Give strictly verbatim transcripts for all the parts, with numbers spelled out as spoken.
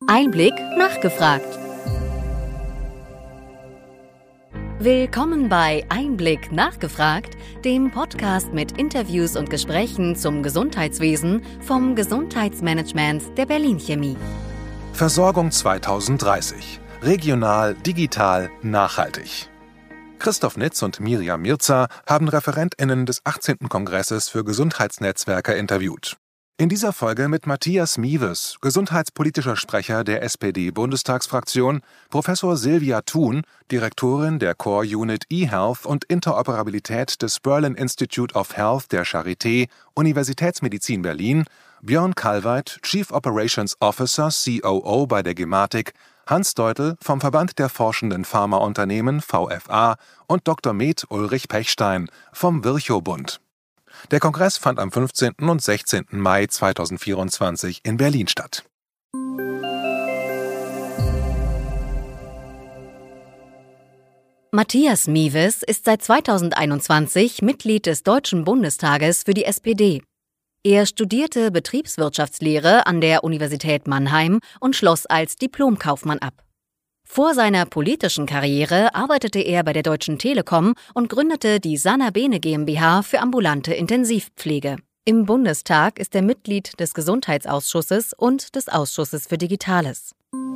Einblick nachgefragt. Willkommen bei Einblick nachgefragt, dem Podcast mit Interviews und Gesprächen zum Gesundheitswesen vom Gesundheitsmanagement der Berlin Chemie. Versorgung zweitausenddreißig. Regional, digital, nachhaltig. Christoph Nitz und Mirjam Mirza haben ReferentInnen des achtzehnten Kongresses für Gesundheitsnetzwerke interviewt. In dieser Folge mit Matthias Mieves, gesundheitspolitischer Sprecher der S P D-Bundestagsfraktion, Professor Silvia Thun, Direktorin der Core Unit eHealth und Interoperabilität des Berlin Institute of Health der Charité, Universitätsmedizin Berlin, Björn Kalweit, Chief Operations Officer C O O bei der Gematik, Hans Deutel vom Verband der forschenden Pharmaunternehmen V F A und Doktor Med Ulrich Pechstein vom Virchow-Bund. Der Kongress fand am fünfzehnten und sechzehnten Mai zweitausendvierundzwanzig in Berlin statt. Matthias Mieves ist seit zweitausendeinundzwanzig Mitglied des Deutschen Bundestages für die S P D. Er studierte Betriebswirtschaftslehre an der Universität Mannheim und schloss als Diplomkaufmann ab. Vor seiner politischen Karriere arbeitete er bei der Deutschen Telekom und gründete die Sana Bene GmbH für ambulante Intensivpflege. Im Bundestag ist er Mitglied des Gesundheitsausschusses und des Ausschusses für Digitales.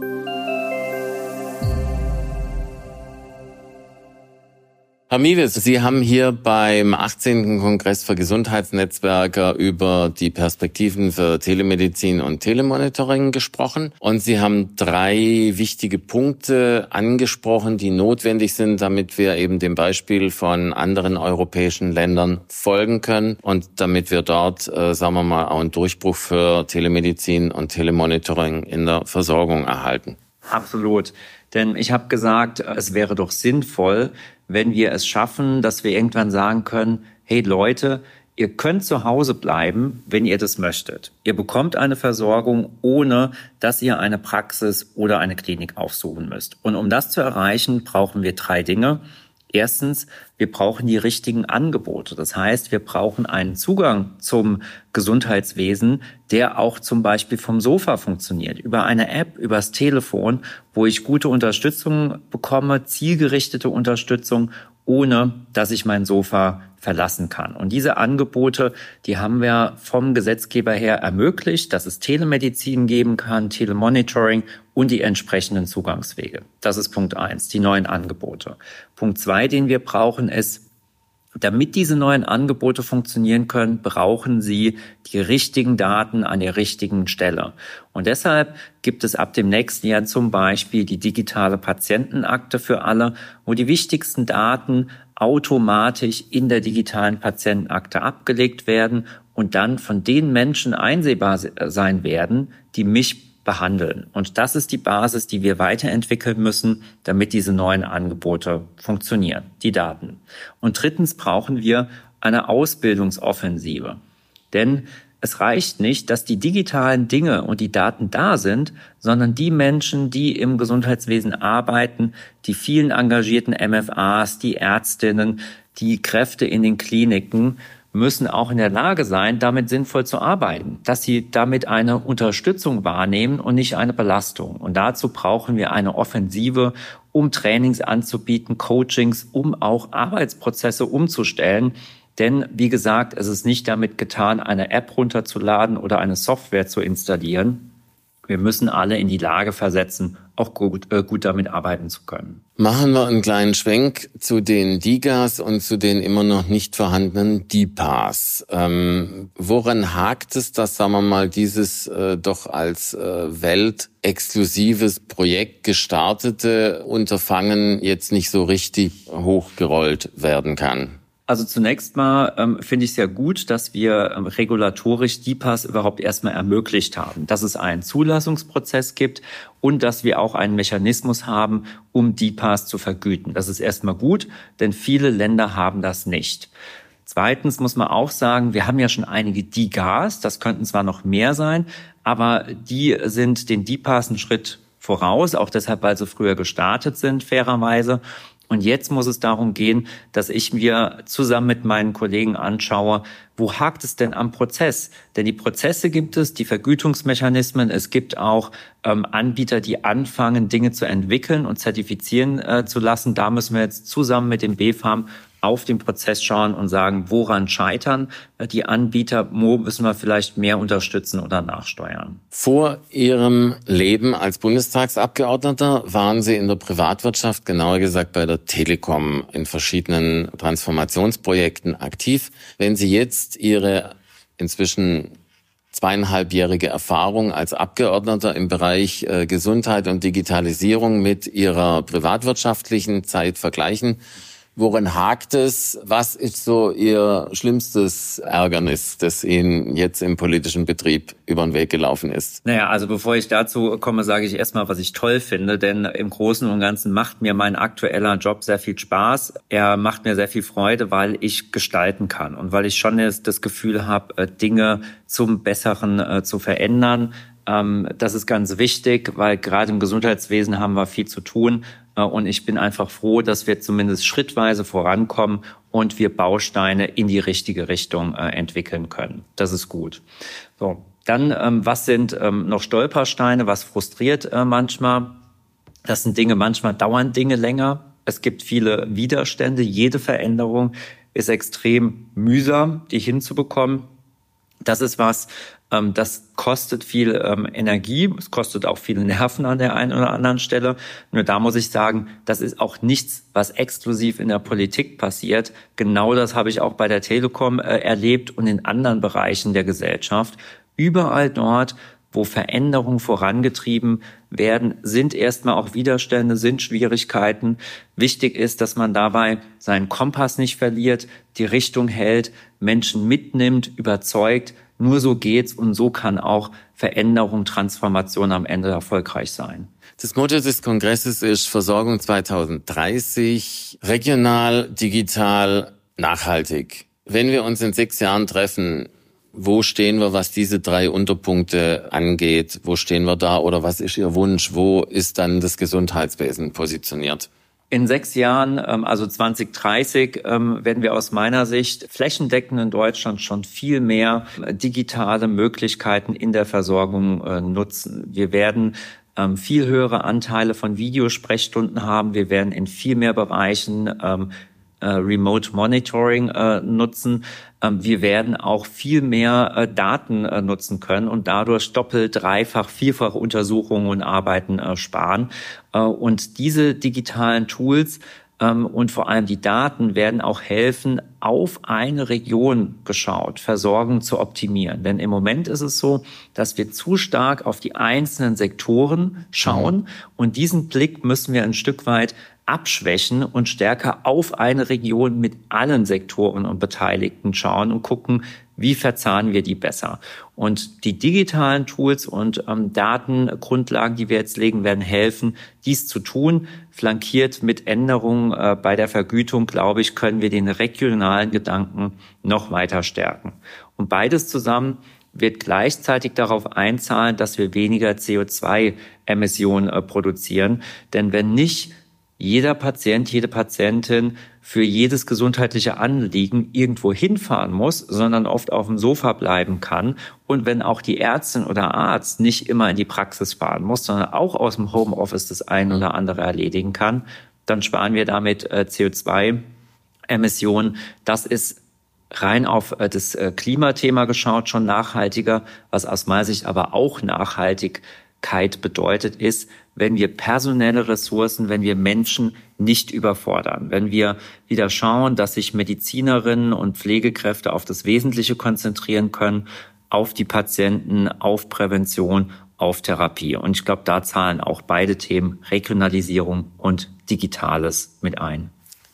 Herr Mieves, Sie haben hier beim achtzehnten Kongress für Gesundheitsnetzwerke über die Perspektiven für Telemedizin und Telemonitoring gesprochen. Und Sie haben drei wichtige Punkte angesprochen, die notwendig sind, damit wir eben dem Beispiel von anderen europäischen Ländern folgen können und damit wir dort, äh, sagen wir mal, auch einen Durchbruch für Telemedizin und Telemonitoring in der Versorgung erhalten. Absolut. Denn ich habe gesagt, es wäre doch sinnvoll, wenn wir es schaffen, dass wir irgendwann sagen können, hey Leute, ihr könnt zu Hause bleiben, wenn ihr das möchtet. Ihr bekommt eine Versorgung, ohne dass ihr eine Praxis oder eine Klinik aufsuchen müsst. Und um das zu erreichen, brauchen wir drei Dinge. Erstens, wir brauchen die richtigen Angebote. Das heißt, wir brauchen einen Zugang zum Gesundheitswesen, der auch zum Beispiel vom Sofa funktioniert, über eine App, übers Telefon, wo ich gute Unterstützung bekomme, zielgerichtete Unterstützung, ohne dass ich mein Sofa verlassen kann. Und diese Angebote, die haben wir vom Gesetzgeber her ermöglicht, dass es Telemedizin geben kann, Telemonitoring und die entsprechenden Zugangswege. Das ist Punkt eins, die neuen Angebote. Punkt zwei, den wir brauchen, ist, damit diese neuen Angebote funktionieren können, brauchen sie die richtigen Daten an der richtigen Stelle. Und deshalb gibt es ab dem nächsten Jahr zum Beispiel die digitale Patientenakte für alle, wo die wichtigsten Daten automatisch in der digitalen Patientenakte abgelegt werden und dann von den Menschen einsehbar sein werden, die mich behandeln. Und das ist die Basis, die wir weiterentwickeln müssen, damit diese neuen Angebote funktionieren, die Daten. Und drittens brauchen wir eine Ausbildungsoffensive. Denn es reicht nicht, dass die digitalen Dinge und die Daten da sind, sondern die Menschen, die im Gesundheitswesen arbeiten, die vielen engagierten M F As, die Ärztinnen, die Kräfte in den Kliniken, müssen auch in der Lage sein, damit sinnvoll zu arbeiten, dass sie damit eine Unterstützung wahrnehmen und nicht eine Belastung. Und dazu brauchen wir eine Offensive, um Trainings anzubieten, Coachings, um auch Arbeitsprozesse umzustellen. Denn, wie gesagt, es ist nicht damit getan, eine App runterzuladen oder eine Software zu installieren. Wir müssen alle in die Lage versetzen, auch gut, äh, gut damit arbeiten zu können. Machen wir einen kleinen Schwenk zu den D I G As und zu den immer noch nicht vorhandenen D P A S. Ähm, woran hakt es, dass, sagen wir mal, dieses äh, doch als äh, weltexklusives Projekt gestartete Unterfangen jetzt nicht so richtig hochgerollt werden kann? Also zunächst mal ähm, finde ich es ja gut, dass wir ähm, regulatorisch D P A S überhaupt erstmal ermöglicht haben, dass es einen Zulassungsprozess gibt und dass wir auch einen Mechanismus haben, um D P A S zu vergüten. Das ist erstmal gut, denn viele Länder haben das nicht. Zweitens muss man auch sagen, wir haben ja schon einige D I G As, das könnten zwar noch mehr sein, aber die sind den D P A S einen Schritt voraus, auch deshalb, weil sie früher gestartet sind, fairerweise. Und jetzt muss es darum gehen, dass ich mir zusammen mit meinen Kollegen anschaue, wo hakt es denn am Prozess? Denn die Prozesse gibt es, die Vergütungsmechanismen. Es gibt auch ähm, Anbieter, die anfangen, Dinge zu entwickeln und zertifizieren äh, zu lassen. Da müssen wir jetzt zusammen mit dem B fam auf den Prozess schauen und sagen, woran scheitern die Anbieter, wo müssen wir vielleicht mehr unterstützen oder nachsteuern. Vor Ihrem Leben als Bundestagsabgeordneter waren Sie in der Privatwirtschaft, genauer gesagt bei der Telekom, in verschiedenen Transformationsprojekten aktiv. Wenn Sie jetzt Ihre inzwischen zweieinhalbjährige Erfahrung als Abgeordneter im Bereich äh, Gesundheit und Digitalisierung mit Ihrer privatwirtschaftlichen Zeit vergleichen, worin hakt es? Was ist so Ihr schlimmstes Ärgernis, das Ihnen jetzt im politischen Betrieb über den Weg gelaufen ist? Naja, also bevor ich dazu komme, sage ich erstmal, was ich toll finde, denn im Großen und Ganzen macht mir mein aktueller Job sehr viel Spaß. Er macht mir sehr viel Freude, weil ich gestalten kann und weil ich schon das Gefühl habe, Dinge zum Besseren zu verändern. Das ist ganz wichtig, weil gerade im Gesundheitswesen haben wir viel zu tun. Und ich bin einfach froh, dass wir zumindest schrittweise vorankommen und wir Bausteine in die richtige Richtung äh, entwickeln können. Das ist gut. So, dann, ähm, was sind ähm, noch Stolpersteine? Was frustriert äh, manchmal? Das sind Dinge, manchmal dauern Dinge länger. Es gibt viele Widerstände. Jede Veränderung ist extrem mühsam, die hinzubekommen. Das ist was, ähm, das kostet viel ähm, Energie, es kostet auch viele Nerven an der einen oder anderen Stelle. Nur da muss ich sagen, das ist auch nichts, was exklusiv in der Politik passiert. Genau das habe ich auch bei der Telekom äh, erlebt und in anderen Bereichen der Gesellschaft. Überall dort, wo Veränderungen vorangetrieben werden, sind erstmal auch Widerstände, sind Schwierigkeiten. Wichtig ist, dass man dabei seinen Kompass nicht verliert, die Richtung hält, Menschen mitnimmt, überzeugt. Nur so geht's und so kann auch Veränderung, Transformation am Ende erfolgreich sein. Das Motto des Kongresses ist Versorgung zwanzig dreißig, regional, digital, nachhaltig. Wenn wir uns in sechs Jahren treffen, wo stehen wir, was diese drei Unterpunkte angeht? Wo stehen wir da oder was ist Ihr Wunsch? Wo ist dann das Gesundheitswesen positioniert? In sechs Jahren, also zwanzig dreißig, werden wir aus meiner Sicht flächendeckend in Deutschland schon viel mehr digitale Möglichkeiten in der Versorgung nutzen. Wir werden viel höhere Anteile von Videosprechstunden haben. Wir werden in viel mehr Bereichen Remote Monitoring äh, nutzen. Ähm, wir werden auch viel mehr äh, Daten äh, nutzen können und dadurch doppelt, dreifach, vierfach Untersuchungen und Arbeiten äh, sparen. Äh, und diese digitalen Tools ähm, und vor allem die Daten werden auch helfen, auf eine Region geschaut, Versorgung zu optimieren. Denn im Moment ist es so, dass wir zu stark auf die einzelnen Sektoren schauen mhm. und diesen Blick müssen wir ein Stück weit abschwächen und stärker auf eine Region mit allen Sektoren und Beteiligten schauen und gucken, wie verzahnen wir die besser. Und die digitalen Tools und ähm, Datengrundlagen, die wir jetzt legen, werden helfen, dies zu tun. Flankiert mit Änderungen äh, bei der Vergütung, glaube ich, können wir den regionalen Gedanken noch weiter stärken. Und beides zusammen wird gleichzeitig darauf einzahlen, dass wir weniger C O zwei Emissionen äh, produzieren. Denn wenn nicht jeder Patient, jede Patientin für jedes gesundheitliche Anliegen irgendwo hinfahren muss, sondern oft auf dem Sofa bleiben kann. Und wenn auch die Ärztin oder Arzt nicht immer in die Praxis fahren muss, sondern auch aus dem Homeoffice das ein oder andere erledigen kann, dann sparen wir damit äh, C O zwei Emissionen. Das ist rein auf äh, das äh, Klimathema geschaut schon nachhaltiger, was aus meiner Sicht aber auch Nachhaltigkeit bedeutet, ist, wenn wir personelle Ressourcen, wenn wir Menschen nicht überfordern, wenn wir wieder schauen, dass sich Medizinerinnen und Pflegekräfte auf das Wesentliche konzentrieren können, auf die Patienten, auf Prävention, auf Therapie. Und ich glaube, da zahlen auch beide Themen Regionalisierung und Digitales mit ein.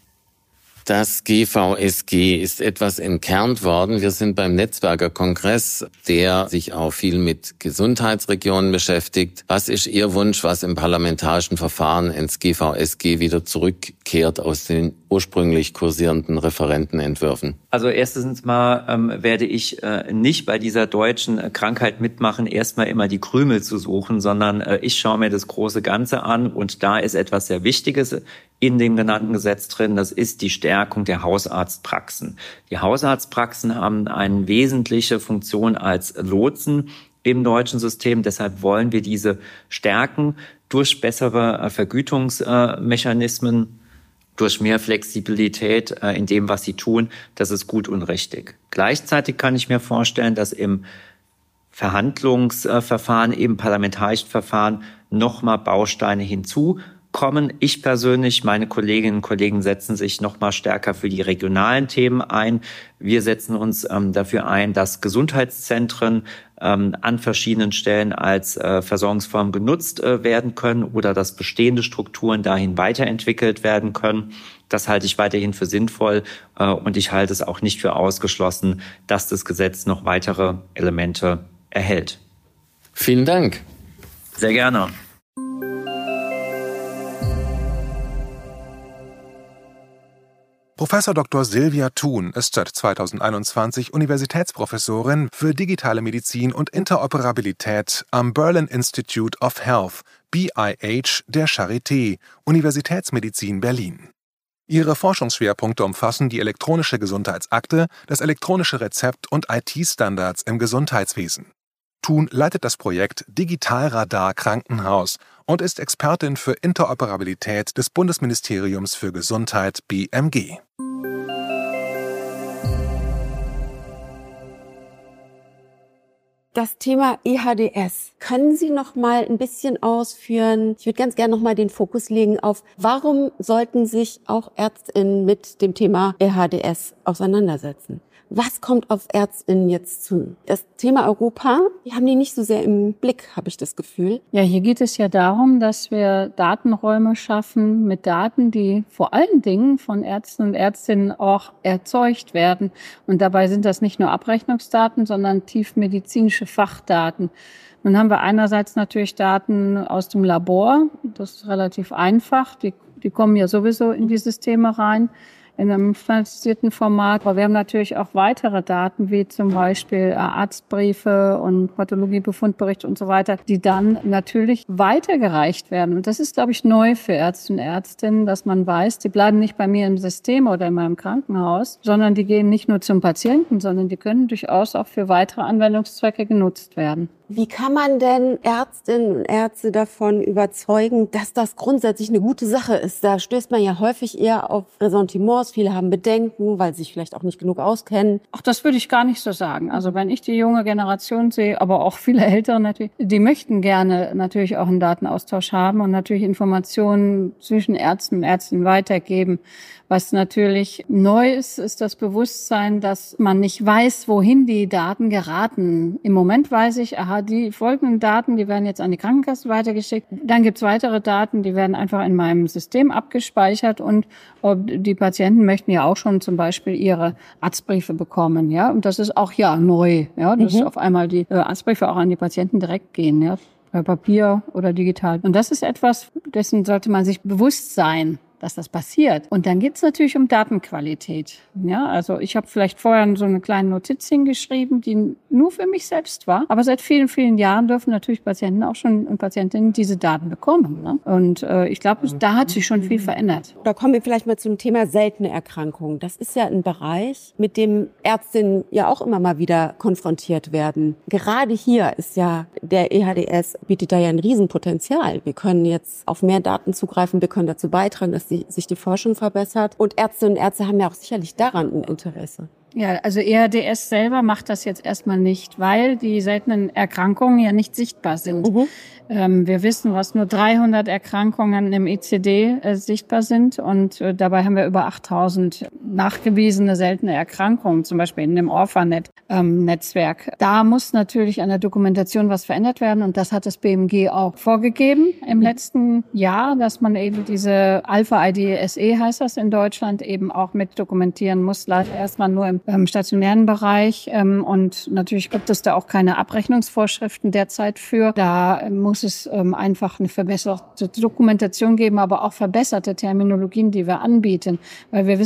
Das G V S G ist etwas entkernt worden. Wir sind beim Netzwerkerkongress, der sich auch viel mit Gesundheitsregionen beschäftigt. Was ist Ihr Wunsch, was im parlamentarischen Verfahren ins G V S G wieder zurückkehrt aus den ursprünglich kursierenden Referentenentwürfen? Also erstens mal ähm, werde ich äh, nicht bei dieser deutschen äh, Krankheit mitmachen, erstmal immer die Krümel zu suchen, sondern äh, ich schaue mir das große Ganze an und da ist etwas sehr Wichtiges in dem genannten Gesetz drin, das ist die Stärkung der Hausarztpraxen. Die Hausarztpraxen haben eine wesentliche Funktion als Lotsen im deutschen System, deshalb wollen wir diese stärken durch bessere äh, Vergütungsmechanismen, durch mehr Flexibilität äh, in dem, was sie tun. Das ist gut und richtig. Gleichzeitig kann ich mir vorstellen, dass im Verhandlungsverfahren, im parlamentarischen Verfahren nochmal Bausteine hinzukommen. Ich persönlich, meine Kolleginnen und Kollegen setzen sich nochmal stärker für die regionalen Themen ein. Wir setzen uns ähm, dafür ein, dass Gesundheitszentren ähm, an verschiedenen Stellen als äh, Versorgungsform genutzt äh, werden können oder dass bestehende Strukturen dahin weiterentwickelt werden können. Das halte ich weiterhin für sinnvoll äh, und ich halte es auch nicht für ausgeschlossen, dass das Gesetz noch weitere Elemente erhält. Vielen Dank. Sehr gerne. Professor Doktor Silvia Thun ist seit zweitausendeinundzwanzig Universitätsprofessorin für digitale Medizin und Interoperabilität am Berlin Institute of Health, B I H, der Charité, Universitätsmedizin Berlin. Ihre Forschungsschwerpunkte umfassen die elektronische Gesundheitsakte, das elektronische Rezept und I T-Standards im Gesundheitswesen. Thun leitet das Projekt Digitalradar Krankenhaus und ist Expertin für Interoperabilität des Bundesministeriums für Gesundheit B M G. Das Thema E H D S. Können Sie noch mal ein bisschen ausführen? Ich würde ganz gerne noch mal den Fokus legen auf, warum sollten sich auch ÄrztInnen mit dem Thema E H D S auseinandersetzen? Was kommt auf ÄrztInnen jetzt zu? Das Thema Europa, die haben die nicht so sehr im Blick, habe ich das Gefühl. Ja, hier geht es ja darum, dass wir Datenräume schaffen mit Daten, die vor allen Dingen von Ärzten und Ärztinnen auch erzeugt werden. Und dabei sind das nicht nur Abrechnungsdaten, sondern tiefmedizinische Fachdaten. Nun haben wir einerseits natürlich Daten aus dem Labor. Das ist relativ einfach. Die, die kommen ja sowieso in die Systeme rein, in einem standardisierten Format. Aber wir haben natürlich auch weitere Daten, wie zum Beispiel Arztbriefe und Pathologiebefundberichte und so weiter, die dann natürlich weitergereicht werden. Und das ist, glaube ich, neu für Ärzte und Ärztinnen, dass man weiß, die bleiben nicht bei mir im System oder in meinem Krankenhaus, sondern die gehen nicht nur zum Patienten, sondern die können durchaus auch für weitere Anwendungszwecke genutzt werden. Wie kann man denn Ärztinnen und Ärzte davon überzeugen, dass das grundsätzlich eine gute Sache ist? Da stößt man ja häufig eher auf Ressentiments. Viele haben Bedenken, weil sie sich vielleicht auch nicht genug auskennen. Ach, das würde ich gar nicht so sagen. Also wenn ich die junge Generation sehe, aber auch viele Ältere natürlich, die möchten gerne natürlich auch einen Datenaustausch haben und natürlich Informationen zwischen Ärzten und Ärztinnen weitergeben. Was natürlich neu ist, ist das Bewusstsein, dass man nicht weiß, wohin die Daten geraten. Im Moment weiß ich, aha, die folgenden Daten, die werden jetzt an die Krankenkasse weitergeschickt. Dann gibt's weitere Daten, die werden einfach in meinem System abgespeichert und die Patienten möchten ja auch schon zum Beispiel ihre Arztbriefe bekommen, ja. Und das ist auch ja neu, ja, dass mhm. auf einmal die Arztbriefe auch an die Patienten direkt gehen, ja, per Papier oder digital. Und das ist etwas, dessen sollte man sich bewusst sein, dass das passiert. Und dann geht's natürlich um Datenqualität. Ja, also ich habe vielleicht vorher so eine kleine Notiz hingeschrieben, die nur für mich selbst war. Aber seit vielen, vielen Jahren dürfen natürlich Patienten auch schon und Patientinnen diese Daten bekommen. Ne? Und äh, ich glaube, da hat sich schon viel verändert. Da kommen wir vielleicht mal zum Thema seltene Erkrankungen. Das ist ja ein Bereich, mit dem Ärztinnen ja auch immer mal wieder konfrontiert werden. Gerade hier ist ja der E H D S, bietet da ja ein Riesenpotenzial. Wir können jetzt auf mehr Daten zugreifen, wir können dazu beitragen, dass die, sich die Forschung verbessert. Und Ärztinnen und Ärzte haben ja auch sicherlich daran ein Interesse. Ja, also E H D S selber macht das jetzt erstmal nicht, weil die seltenen Erkrankungen ja nicht sichtbar sind. Mhm. Ähm, wir wissen, was nur dreihundert Erkrankungen im I C D äh, sichtbar sind und äh, dabei haben wir über achttausend nachgewiesene seltene Erkrankungen, zum Beispiel in dem Orphanet-Netzwerk. Ähm, da muss natürlich an der Dokumentation was verändert werden und das hat das B M G auch vorgegeben im mhm. letzten Jahr, dass man eben diese Alpha-I D S E, heißt das in Deutschland, eben auch mit dokumentieren muss, leider erstmal nur im ähm, stationären Bereich ähm, und natürlich gibt es da auch keine Abrechnungsvorschriften derzeit für. Da ähm, muss es ähm, einfach eine verbesserte Dokumentation geben, aber auch verbesserte Terminologien, die wir anbieten. Weil wir wissen ja alle,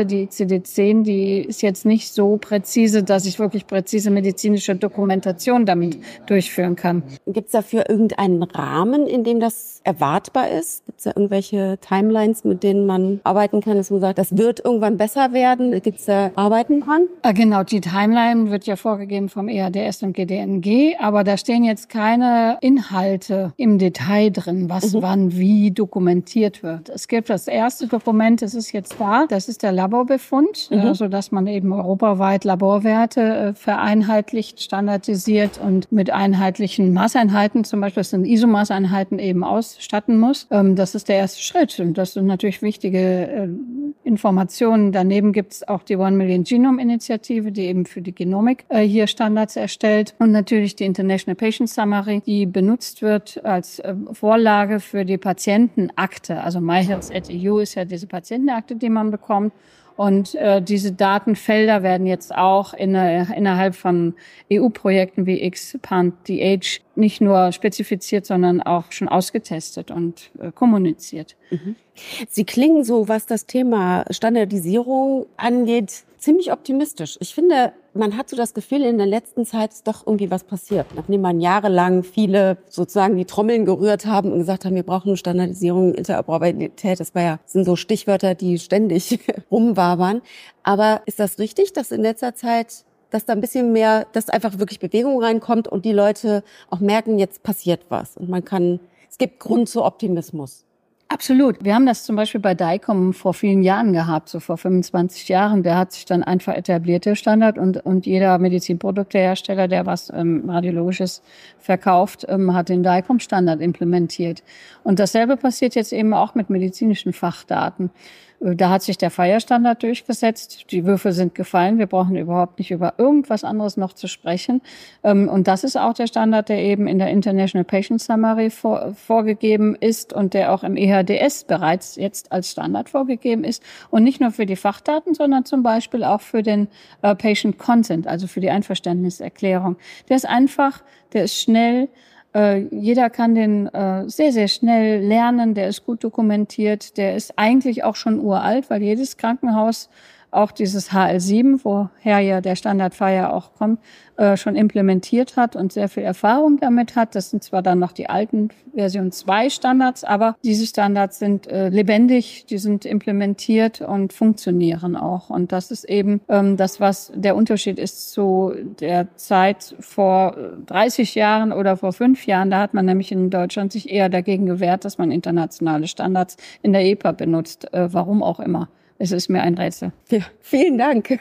gerade die I C D zehn, die ist jetzt nicht so präzise, dass ich wirklich präzise medizinische Dokumentation damit durchführen kann. Gibt es dafür irgendeinen Rahmen, in dem das erwartbar ist? Gibt es da irgendwelche Timelines, mit denen man arbeiten kann, dass man sagt, das wird irgendwann besser werden? Gibt es da Arbeiten dran? Genau, die Timeline wird ja vorgegeben vom E H D S und G D N G, aber da stehen jetzt keine Inhalte im Detail drin, was mhm. wann wie dokumentiert wird. Es gibt das erste Dokument, das ist jetzt da, das ist der Laborbefund, mhm. äh, sodass man eben europaweit Laborwerte äh, vereinheitlicht, standardisiert und mit einheitlichen Maßeinheiten, zum Beispiel das sind I S O-Maßeinheiten, eben ausstatten muss. Ähm, das ist der erste Schritt und das sind natürlich wichtige äh, Informationen. Daneben gibt es auch die One Million Genome Initiative, die eben für die Genomik äh, hier Standards erstellt und natürlich die International Patient Summary, die benutzt wird als äh, Vorlage für die Patientenakte. Also MyHealth at E U ist ja diese Patientenakte, die man bekommt. Und äh, diese Datenfelder werden jetzt auch in, äh, innerhalb von E U-Projekten wie Expand the Age nicht nur spezifiziert, sondern auch schon ausgetestet und äh, kommuniziert. Mhm. Sie klingen so, was das Thema Standardisierung angeht, ziemlich optimistisch. Ich finde, man hat so das Gefühl, in der letzten Zeit ist doch irgendwie was passiert. Nachdem man jahrelang viele sozusagen die Trommeln gerührt haben und gesagt haben, wir brauchen Standardisierung, Interoperabilität, das war ja, das sind so Stichwörter, die ständig rumwabern. Aber ist das richtig, dass in letzter Zeit, dass da ein bisschen mehr, dass einfach wirklich Bewegung reinkommt und die Leute auch merken, jetzt passiert was und man kann, es gibt Grund zu Optimismus? Absolut. Wir haben das zum Beispiel bei DICOM vor vielen Jahren gehabt, so vor fünfundzwanzig Jahren. Der hat sich dann einfach etabliert, der Standard. Und, und jeder Medizinproduktehersteller, der was ähm, Radiologisches verkauft, ähm, hat den DICOM-Standard implementiert. Und dasselbe passiert jetzt eben auch mit medizinischen Fachdaten. Da hat sich der FHIR-Standard durchgesetzt. Die Würfel sind gefallen. Wir brauchen überhaupt nicht über irgendwas anderes noch zu sprechen. Und das ist auch der Standard, der eben in der International Patient Summary vor, vorgegeben ist und der auch im E H D S bereits jetzt als Standard vorgegeben ist. Und nicht nur für die Fachdaten, sondern zum Beispiel auch für den äh, Patient Consent, also für die Einverständniserklärung. Der ist einfach, der ist schnell. Äh, jeder kann den äh, sehr, sehr schnell lernen, der ist gut dokumentiert, der ist eigentlich auch schon uralt, weil jedes Krankenhaus auch dieses H L sieben, woher ja der Standard FHIR auch kommt, äh, schon implementiert hat und sehr viel Erfahrung damit hat. Das sind zwar dann noch die alten Version zwei Standards, aber diese Standards sind äh, lebendig, die sind implementiert und funktionieren auch. Und das ist eben ähm, das, was der Unterschied ist zu der Zeit vor dreißig Jahren oder vor fünf Jahren. Da hat man nämlich in Deutschland sich eher dagegen gewehrt, dass man internationale Standards in der E P A benutzt. Äh, warum auch immer. Es ist mir ein Rätsel. Ja, vielen Dank.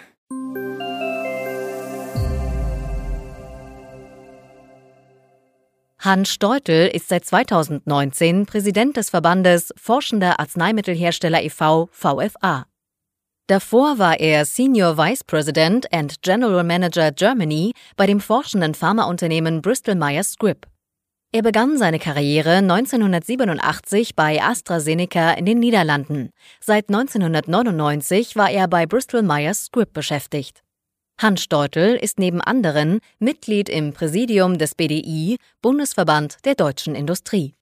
Hans Steutel ist seit zweitausendneunzehn Präsident des Verbandes Forschender Arzneimittelhersteller e V V F A. Davor war er Senior Vice President and General Manager Germany bei dem forschenden Pharmaunternehmen Bristol Myers Squibb. Er begann seine Karriere neunzehnhundertsiebenundachtzig bei AstraZeneca in den Niederlanden. Seit neunzehnhundertneunundneunzig war er bei Bristol Myers Squibb beschäftigt. Hans Steutel ist neben anderen Mitglied im Präsidium des B D I, Bundesverband der deutschen Industrie.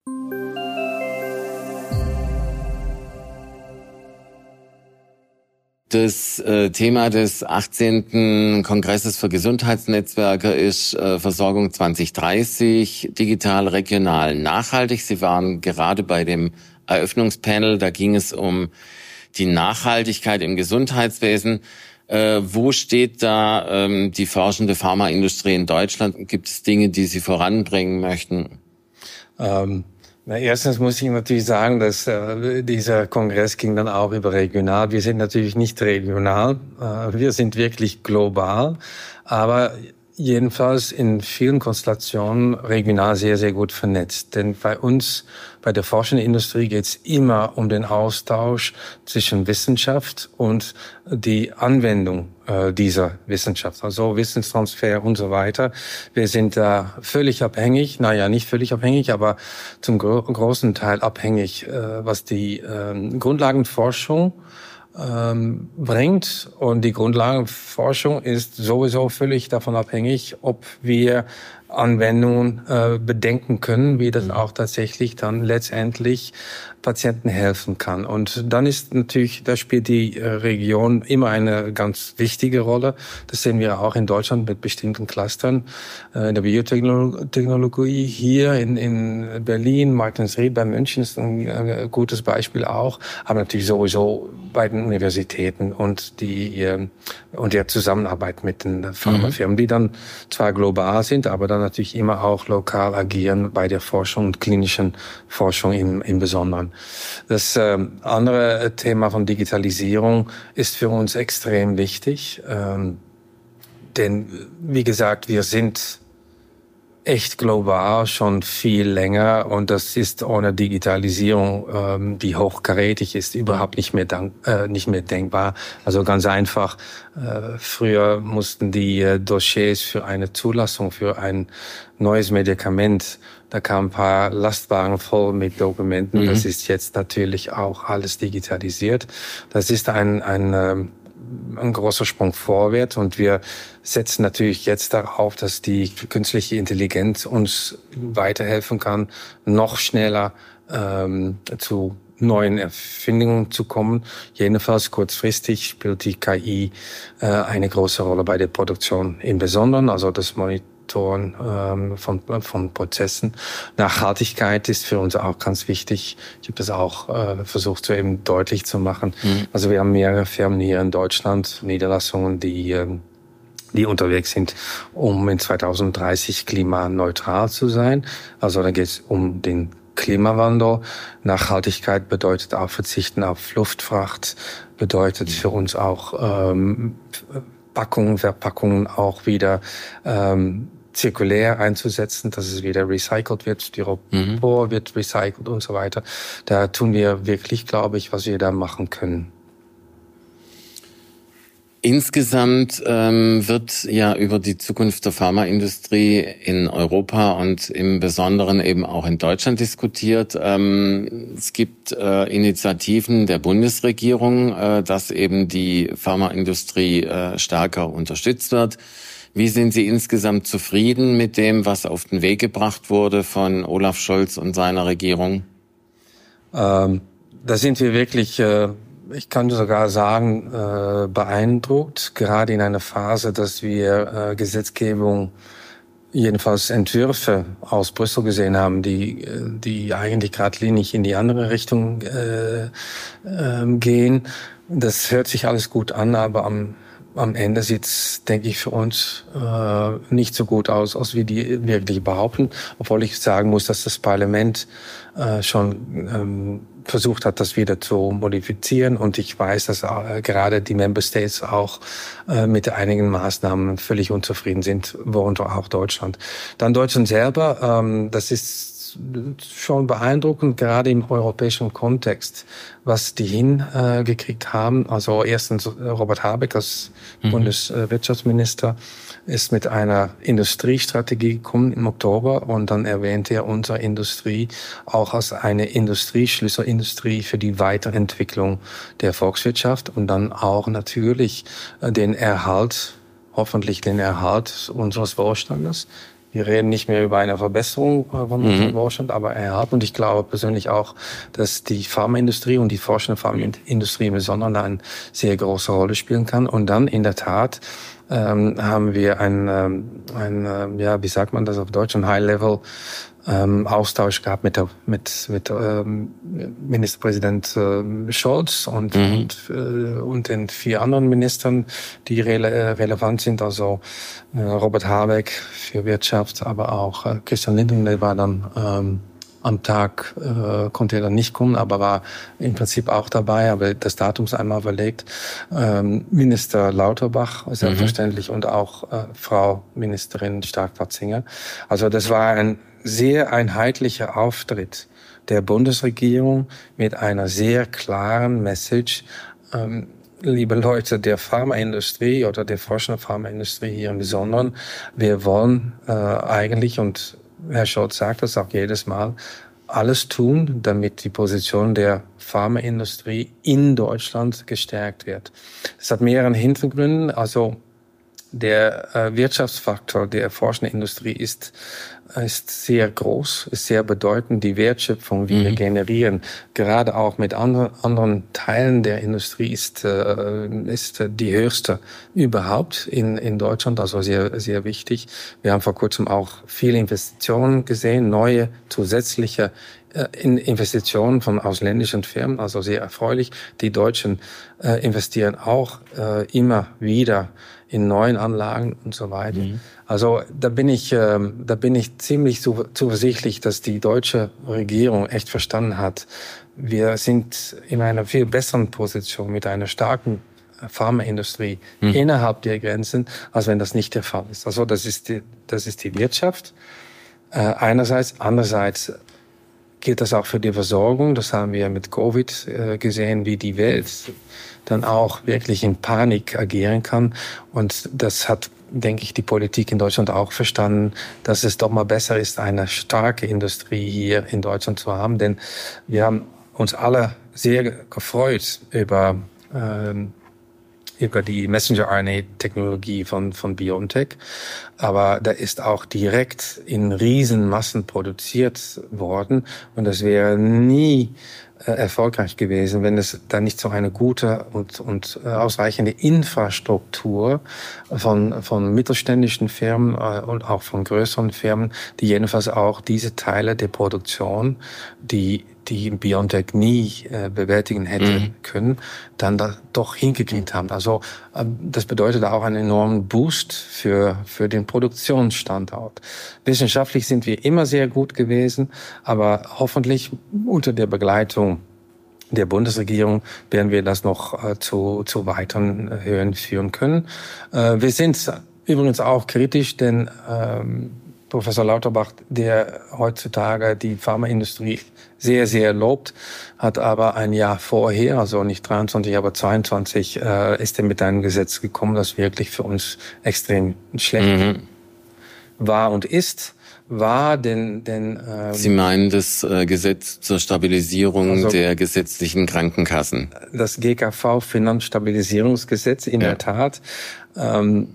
Das äh, Thema des achtzehnten Kongresses für Gesundheitsnetzwerke ist äh, Versorgung zwanzig dreißig, digital, regional, nachhaltig. Sie waren gerade bei dem Eröffnungspanel, da ging es um die Nachhaltigkeit im Gesundheitswesen. Äh, wo steht da ähm, die forschende Pharmaindustrie in Deutschland? Gibt es Dinge, die Sie voranbringen möchten? Ähm. Na, erstens muss ich natürlich sagen, dass äh, dieser Kongress ging dann auch über regional. Wir sind natürlich nicht regional, äh, wir sind wirklich global, aber jedenfalls in vielen Konstellationen regional sehr, sehr gut vernetzt. Denn bei uns, bei der forschenden Industrie geht es immer um den Austausch zwischen Wissenschaft und die Anwendung äh, dieser Wissenschaft, also Wissenstransfer und so weiter. Wir sind da völlig abhängig, naja, nicht völlig abhängig, aber zum gro- großen Teil abhängig, äh, was die äh, Grundlagenforschung ähm, bringt. Und die Grundlagenforschung ist sowieso völlig davon abhängig, ob wir Anwendungen äh, bedenken können, wie das mhm. auch tatsächlich dann letztendlich Patienten helfen kann. Und dann ist natürlich, da spielt die äh, Region immer eine ganz wichtige Rolle. Das sehen wir auch in Deutschland mit bestimmten Clustern äh, in der Biotechnologie. Hier in, in Berlin, Marktensried bei München ist ein äh, gutes Beispiel auch, aber natürlich sowieso bei den Universitäten und die äh, und der Zusammenarbeit mit den Pharmafirmen, mhm. die dann zwar global sind, aber dann natürlich immer auch lokal agieren bei der Forschung und klinischen Forschung im, im Besonderen. Das äh, andere Thema von Digitalisierung ist für uns extrem wichtig, ähm, denn wie gesagt, wir sind echt global schon viel länger und das ist ohne Digitalisierung, ähm, die hochkarätig ist, überhaupt nicht mehr, dank, äh, nicht mehr denkbar. Also ganz einfach, äh, früher mussten die äh, Dossiers für eine Zulassung für ein neues Medikament, da kamen ein paar Lastwagen voll mit Dokumenten. Mhm. Das ist jetzt natürlich auch alles digitalisiert. Das ist ein, ein, ein großer Sprung vorwärts und wir setzen natürlich jetzt darauf, dass die künstliche Intelligenz uns weiterhelfen kann, noch schneller ähm, zu neuen Erfindungen zu kommen. Jedenfalls kurzfristig spielt die K I äh, eine große Rolle bei der Produktion im Besonderen, also das Monitoring ähm, von, von Prozessen. Nachhaltigkeit ist für uns auch ganz wichtig. Ich habe das auch äh, versucht, so eben deutlich zu machen. Mhm. Also wir haben mehrere Firmen hier in Deutschland, Niederlassungen, die äh, die unterwegs sind, um in zweitausenddreißig klimaneutral zu sein. Also da geht es um den Klimawandel. Nachhaltigkeit bedeutet auch Verzichten auf Luftfracht, bedeutet für uns auch ähm, Packungen, Verpackungen auch wieder ähm, zirkulär einzusetzen, dass es wieder recycelt wird, Styropor mhm. wird recycelt und so weiter. Da tun wir wirklich, glaube ich, was wir da machen können. Insgesamt ähm, wird ja über die Zukunft der Pharmaindustrie in Europa und im Besonderen eben auch in Deutschland diskutiert. Ähm, es gibt äh, Initiativen der Bundesregierung, äh, dass eben die Pharmaindustrie äh, stärker unterstützt wird. Wie sind Sie insgesamt zufrieden mit dem, was auf den Weg gebracht wurde von Olaf Scholz und seiner Regierung? Ähm, da sind wir wirklich... Äh Ich kann sogar sagen, äh, beeindruckt, gerade in einer Phase, dass wir äh, Gesetzgebung, jedenfalls Entwürfe aus Brüssel gesehen haben, die die eigentlich geradlinig in die andere Richtung äh, äh, gehen. Das hört sich alles gut an, aber am am Ende sieht's, denke ich, für uns äh, nicht so gut aus, als wie die wirklich behaupten. Obwohl ich sagen muss, dass das Parlament äh, schon ähm, versucht hat, das wieder zu modifizieren. Und ich weiß, dass äh, gerade die Member States auch äh, mit einigen Maßnahmen völlig unzufrieden sind, worunter auch Deutschland. Dann Deutschland selber, ähm, das ist schon beeindruckend, gerade im europäischen Kontext, was die hingekriegt äh, haben. Also erstens Robert Habeck als mhm. Bundeswirtschaftsminister ist mit einer Industriestrategie gekommen im Oktober und dann erwähnte er unsere Industrie auch als eine Industrie, Schlüsselindustrie für die Weiterentwicklung der Volkswirtschaft und dann auch natürlich äh, den Erhalt, hoffentlich den Erhalt unseres Wohlstandes. Wir reden nicht mehr über eine Verbesserung von unserem Wohlstand, aber Erhalt. Und ich glaube persönlich auch, dass die Pharmaindustrie und die forschende Pharmaindustrie im Besonderen eine sehr große Rolle spielen kann. Und dann in der Tat ähm, haben wir ein, ähm, ein, ja, wie sagt man das auf Deutsch, ein High-Level ähm, Austausch gehabt mit der, mit, mit ähm, Ministerpräsident äh, Scholz und, mhm. und, äh, und den vier anderen Ministern, die rele relevant sind, also äh, Robert Habeck für Wirtschaft, aber auch äh, Christian Lindner, der war dann ähm, am Tag, äh, konnte er dann nicht kommen, aber war im Prinzip auch dabei, aber das Datum ist einmal verlegt. Ähm, Minister Lauterbach, selbstverständlich, mhm. und auch äh, Frau Ministerin Stark-Watzinger. Also das war ein sehr einheitlicher Auftritt der Bundesregierung mit einer sehr klaren Message. Ähm, liebe Leute der Pharmaindustrie oder der forschenden Pharmaindustrie hier im Besonderen, wir wollen äh, eigentlich, und Herr Scholz sagt das auch jedes Mal, alles tun, damit die Position der Pharmaindustrie in Deutschland gestärkt wird. Das hat mehrere Hintergründe. Also der äh, Wirtschaftsfaktor der forschenden Industrie ist, ist sehr groß, ist sehr bedeutend. Die Wertschöpfung, die mhm. wir generieren, gerade auch mit anderen, anderen Teilen der Industrie, ist, äh, ist die höchste überhaupt in, in Deutschland, also sehr, sehr wichtig. Wir haben vor kurzem auch viele Investitionen gesehen, neue zusätzliche in Investitionen von ausländischen Firmen, also sehr erfreulich. Die Deutschen äh, investieren auch äh, immer wieder in neuen Anlagen und so weiter. Mhm. Also da bin ich, äh, da bin ich ziemlich zuversichtlich, dass die deutsche Regierung echt verstanden hat, wir sind in einer viel besseren Position mit einer starken Pharmaindustrie mhm. innerhalb der Grenzen, als wenn das nicht der Fall ist. Also das ist die, das ist die Wirtschaft äh, einerseits, andererseits gilt das auch für die Versorgung. Das haben wir mit Covid äh, gesehen, wie die Welt dann auch wirklich in Panik agieren kann. Und das hat, denke ich, die Politik in Deutschland auch verstanden, dass es doch mal besser ist, eine starke Industrie hier in Deutschland zu haben. Denn wir haben uns alle sehr gefreut über ähm, über die Messenger-R N A-Technologie von, von BioNTech. Aber da ist auch direkt in Riesenmassen produziert worden. Und das wäre nie äh, erfolgreich gewesen, wenn es da nicht so eine gute und, und äh, ausreichende Infrastruktur von, von mittelständischen Firmen äh, und auch von größeren Firmen, die jedenfalls auch diese Teile der Produktion, die die BioNTech nie äh, bewältigen hätte mhm. können, dann da doch hingekriegt haben. Also äh, das bedeutet auch einen enormen Boost für für den Produktionsstandort. Wissenschaftlich sind wir immer sehr gut gewesen, aber hoffentlich unter der Begleitung der Bundesregierung werden wir das noch äh, zu zu weiteren äh, Höhen führen können. Äh, wir sind übrigens auch kritisch, denn ähm, Professor Lauterbach, der heutzutage die Pharmaindustrie sehr, sehr lobt, hat aber ein Jahr vorher, also nicht dreiundzwanzig, aber zweiundzwanzig, äh, ist er mit einem Gesetz gekommen, das wirklich für uns extrem schlecht mhm. war und ist. War denn, denn ähm, Sie meinen das äh, Gesetz zur Stabilisierung also der gesetzlichen Krankenkassen? Das G K V-Finanzstabilisierungsgesetz, in ja. der Tat. Ähm,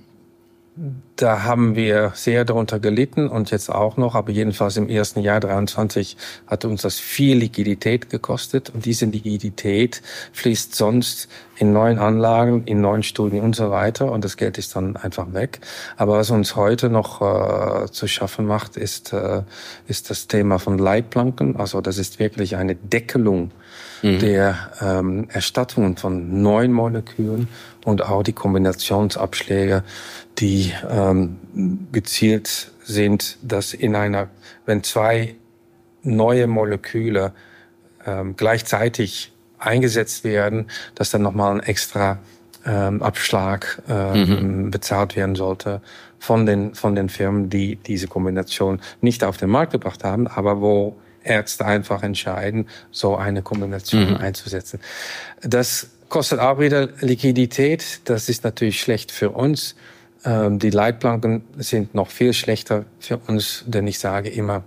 Da haben wir sehr darunter gelitten und jetzt auch noch, aber jedenfalls im ersten Jahr dreiundzwanzig hat uns das viel Liquidität gekostet und diese Liquidität fließt sonst in neuen Anlagen, in neuen Studien und so weiter und das Geld ist dann einfach weg. Aber was uns heute noch äh, zu schaffen macht, ist, äh, ist das Thema von Leitplanken. Also das ist wirklich eine Deckelung mhm. der ähm, Erstattungen von neuen Molekülen und auch die Kombinationsabschläge, die ähm, gezielt sind, dass in einer, wenn zwei neue Moleküle ähm, gleichzeitig eingesetzt werden, dass dann nochmal ein extra ähm, Abschlag ähm, mhm. bezahlt werden sollte von den von den Firmen, die diese Kombination nicht auf den Markt gebracht haben, aber wo Ärzte einfach entscheiden, so eine Kombination mhm. einzusetzen. Das kostet auch wieder Liquidität. Das ist natürlich schlecht für uns. Ähm, die Leitplanken sind noch viel schlechter für uns, denn ich sage immer,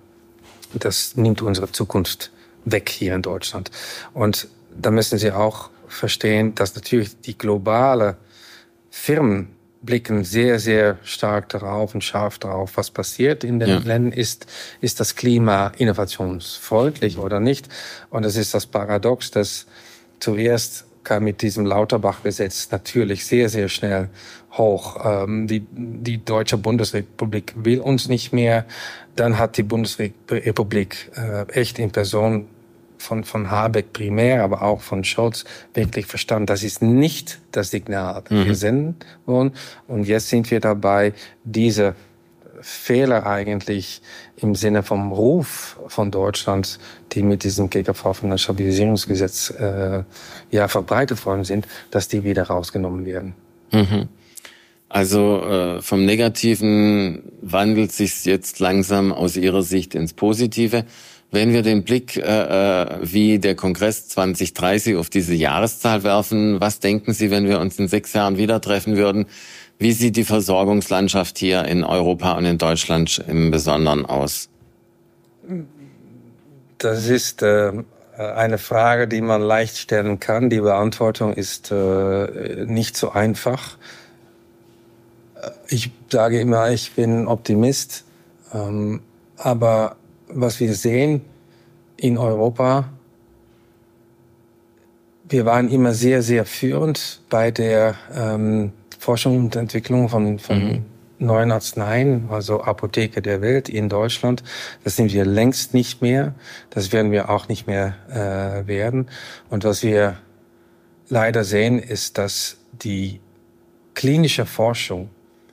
das nimmt unsere Zukunft weg hier in Deutschland. Und da müssen Sie auch verstehen, dass natürlich die globale Firmen blicken sehr, sehr stark darauf und scharf darauf, was passiert in den ja. Ländern. Ist, ist das Klima innovationsfreundlich oder nicht? Und es ist das Paradox, dass zuerst kam mit diesem Lauterbach-Gesetz natürlich sehr, sehr schnell hoch. Ähm, die, die Deutsche Bundesrepublik will uns nicht mehr. Dann hat die Bundesrepublik äh, echt in Person von, von Habeck primär, aber auch von Scholz wirklich verstanden, das ist nicht das Signal, das mhm. wir senden wollen. Und jetzt sind wir dabei, diese Fehler eigentlich im Sinne vom Ruf von Deutschland, die mit diesem G K V-Finanzstabilisierungsgesetz äh, ja verbreitet worden sind, dass die wieder rausgenommen werden. Mhm. Also äh, vom Negativen wandelt sich jetzt langsam aus Ihrer Sicht ins Positive. Wenn wir den Blick, äh, wie der Kongress zwanzig dreißig auf diese Jahreszahl werfen, was denken Sie, wenn wir uns in sechs Jahren wieder treffen würden? Wie sieht die Versorgungslandschaft hier in Europa und in Deutschland im Besonderen aus? Das ist äh, eine Frage, die man leicht stellen kann. Die Beantwortung ist äh, nicht so einfach. Ich sage immer, ich bin Optimist. Ähm, aber was wir sehen in Europa, wir waren immer sehr, sehr führend bei der ähm, Forschung und Entwicklung von, von mhm. neuen Arzneien, also Apotheke der Welt in Deutschland. Das sind wir längst nicht mehr. Das werden wir auch nicht mehr äh, werden. Und was wir leider sehen, ist, dass die klinische Forschung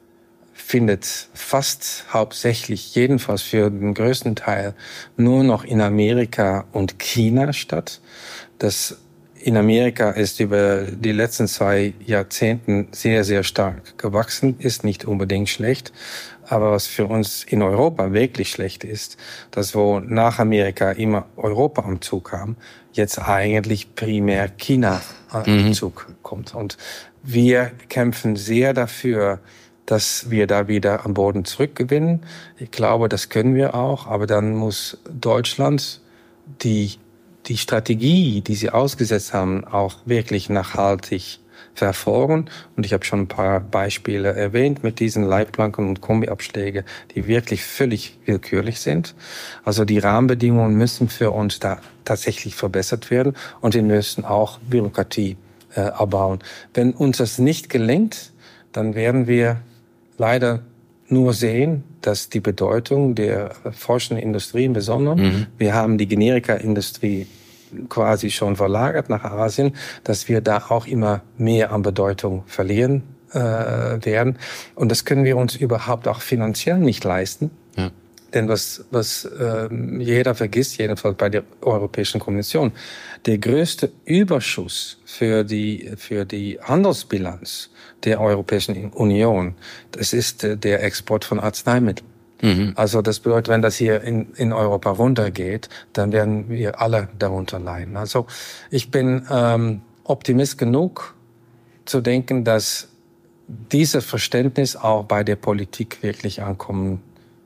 findet fast hauptsächlich, jedenfalls für den größten Teil, nur noch in Amerika und China statt. Das in Amerika ist über die letzten zwei Jahrzehnten sehr, sehr stark gewachsen, ist nicht unbedingt schlecht. Aber was für uns in Europa wirklich schlecht ist, dass wo nach Amerika immer Europa am Zug kam, jetzt eigentlich primär China am mhm. Zug kommt. Und wir kämpfen sehr dafür, dass wir da wieder am Boden zurückgewinnen. Ich glaube, das können wir auch. Aber dann muss Deutschland die die Strategie, die sie ausgesetzt haben, auch wirklich nachhaltig verfolgen. Und ich habe schon ein paar Beispiele erwähnt mit diesen Leitplanken und Kombiabschläge, die wirklich völlig willkürlich sind. Also die Rahmenbedingungen müssen für uns da tatsächlich verbessert werden und wir müssen auch Bürokratie äh, abbauen. Wenn uns das nicht gelingt, dann werden wir leider nur sehen, dass die Bedeutung der forschenden Industrie im Besonderen, mhm. wir haben die Generika-Industrie quasi schon verlagert nach Asien, dass wir da auch immer mehr an Bedeutung verlieren äh, werden. Und das können wir uns überhaupt auch finanziell nicht leisten. Ja. Denn was, was äh, jeder vergisst, jedenfalls bei der Europäischen Kommission, der größte Überschuss für die, für die Handelsbilanz der Europäischen Union, das ist äh, der Export von Arzneimitteln. Mhm. Also das bedeutet, wenn das hier in, in Europa runtergeht, dann werden wir alle darunter leiden. Also ich bin ähm, Optimist genug zu denken, dass dieses Verständnis auch bei der Politik wirklich ankommen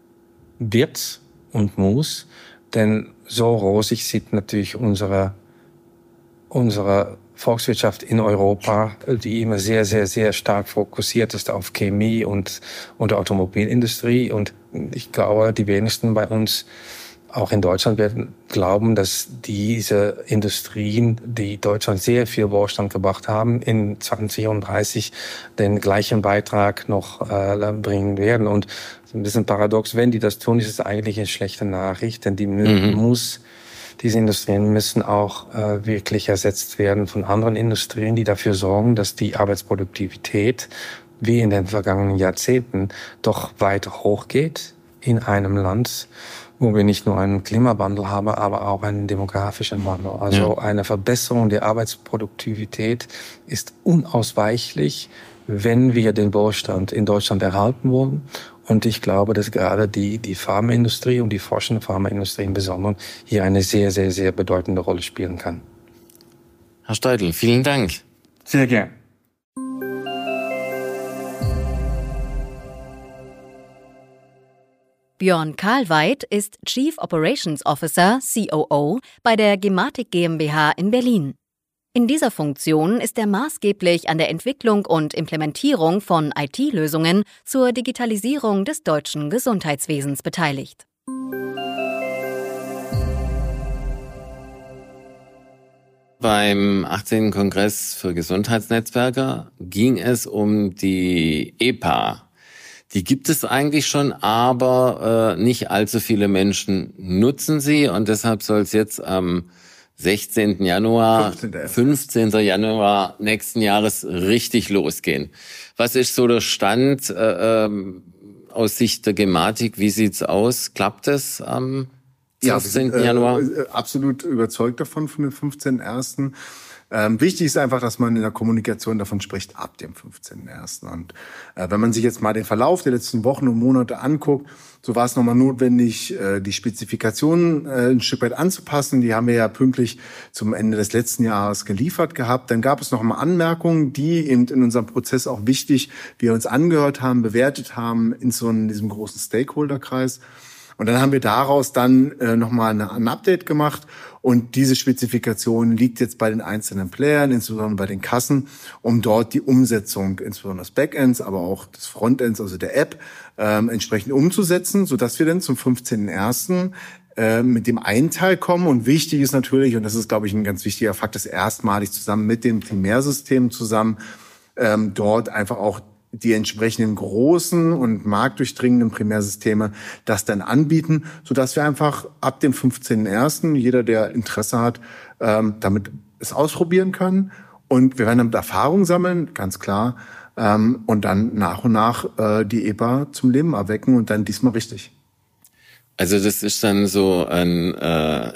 wird und muss. Denn so rosig sieht natürlich unsere, unsere Volkswirtschaft in Europa, die immer sehr, sehr, sehr stark fokussiert ist auf Chemie und, und Automobilindustrie. Und ich glaube, die wenigsten bei uns, auch in Deutschland, werden glauben, dass diese Industrien, die Deutschland sehr viel Wohlstand gebracht haben, in zwanzig und dreißig den gleichen Beitrag noch äh, bringen werden. Und ein bisschen paradox, wenn die das tun, ist es eigentlich eine schlechte Nachricht, denn die mhm. muss Diese Industrien müssen auch äh, wirklich ersetzt werden von anderen Industrien, die dafür sorgen, dass die Arbeitsproduktivität, wie in den vergangenen Jahrzehnten, doch weiter hochgeht in einem Land, wo wir nicht nur einen Klimawandel haben, aber auch einen demografischen Wandel. Also ja. eine Verbesserung der Arbeitsproduktivität ist unausweichlich, wenn wir den Wohlstand in Deutschland erhalten wollen. Und ich glaube, dass gerade die, die Pharmaindustrie und die forschende Pharmaindustrie im Besonderen hier eine sehr, sehr, sehr bedeutende Rolle spielen kann. Herr Steudel, vielen Dank. Sehr gern. Björn Karlweit ist Chief Operations Officer, C O O, bei der Gematik GmbH in Berlin. In dieser Funktion ist er maßgeblich an der Entwicklung und Implementierung von I T-Lösungen zur Digitalisierung des deutschen Gesundheitswesens beteiligt. Beim achtzehnten Kongress für Gesundheitsnetzwerke ging es um die E P A. Die gibt es eigentlich schon, aber äh, nicht allzu viele Menschen nutzen sie und deshalb soll es jetzt am sechzehnten Januar, fünfzehnten Januar nächsten Jahres richtig losgehen. Was ist so der Stand äh, ähm, aus Sicht der Gematik? Wie sieht's aus? Klappt es am fünfzehnten Ja, Januar? Äh, absolut überzeugt davon, von dem fünfzehnten ersten Ähm, wichtig ist einfach, dass man in der Kommunikation davon spricht, ab dem fünfzehnten ersten Und äh, wenn man sich jetzt mal den Verlauf der letzten Wochen und Monate anguckt, so war es nochmal notwendig, äh, die Spezifikationen äh, ein Stück weit anzupassen. Die haben wir ja pünktlich zum Ende des letzten Jahres geliefert gehabt. Dann gab es nochmal Anmerkungen, die eben in unserem Prozess auch wichtig, wir uns angehört haben, bewertet haben in so einem, diesem großen Stakeholderkreis. Und dann haben wir daraus dann äh, nochmal eine, ein Update gemacht. Und diese Spezifikation liegt jetzt bei den einzelnen Playern, insbesondere bei den Kassen, um dort die Umsetzung, insbesondere des Backends, aber auch des Frontends, also der App, ähm, entsprechend umzusetzen, sodass wir dann zum fünfzehnten ersten äh, mit dem einen Teil kommen. Und wichtig ist natürlich, und das ist, glaube ich, ein ganz wichtiger Fakt, dass erstmalig zusammen mit den Primärsystemen zusammen ähm, dort einfach auch die entsprechenden großen und marktdurchdringenden Primärsysteme das dann anbieten, sodass wir einfach ab dem fünfzehnten ersten jeder, der Interesse hat, ähm, damit es ausprobieren kann. Und wir werden damit Erfahrung sammeln, ganz klar, ähm, und dann nach und nach äh, die E P A zum Leben erwecken und dann diesmal richtig. Also das ist dann so ein äh,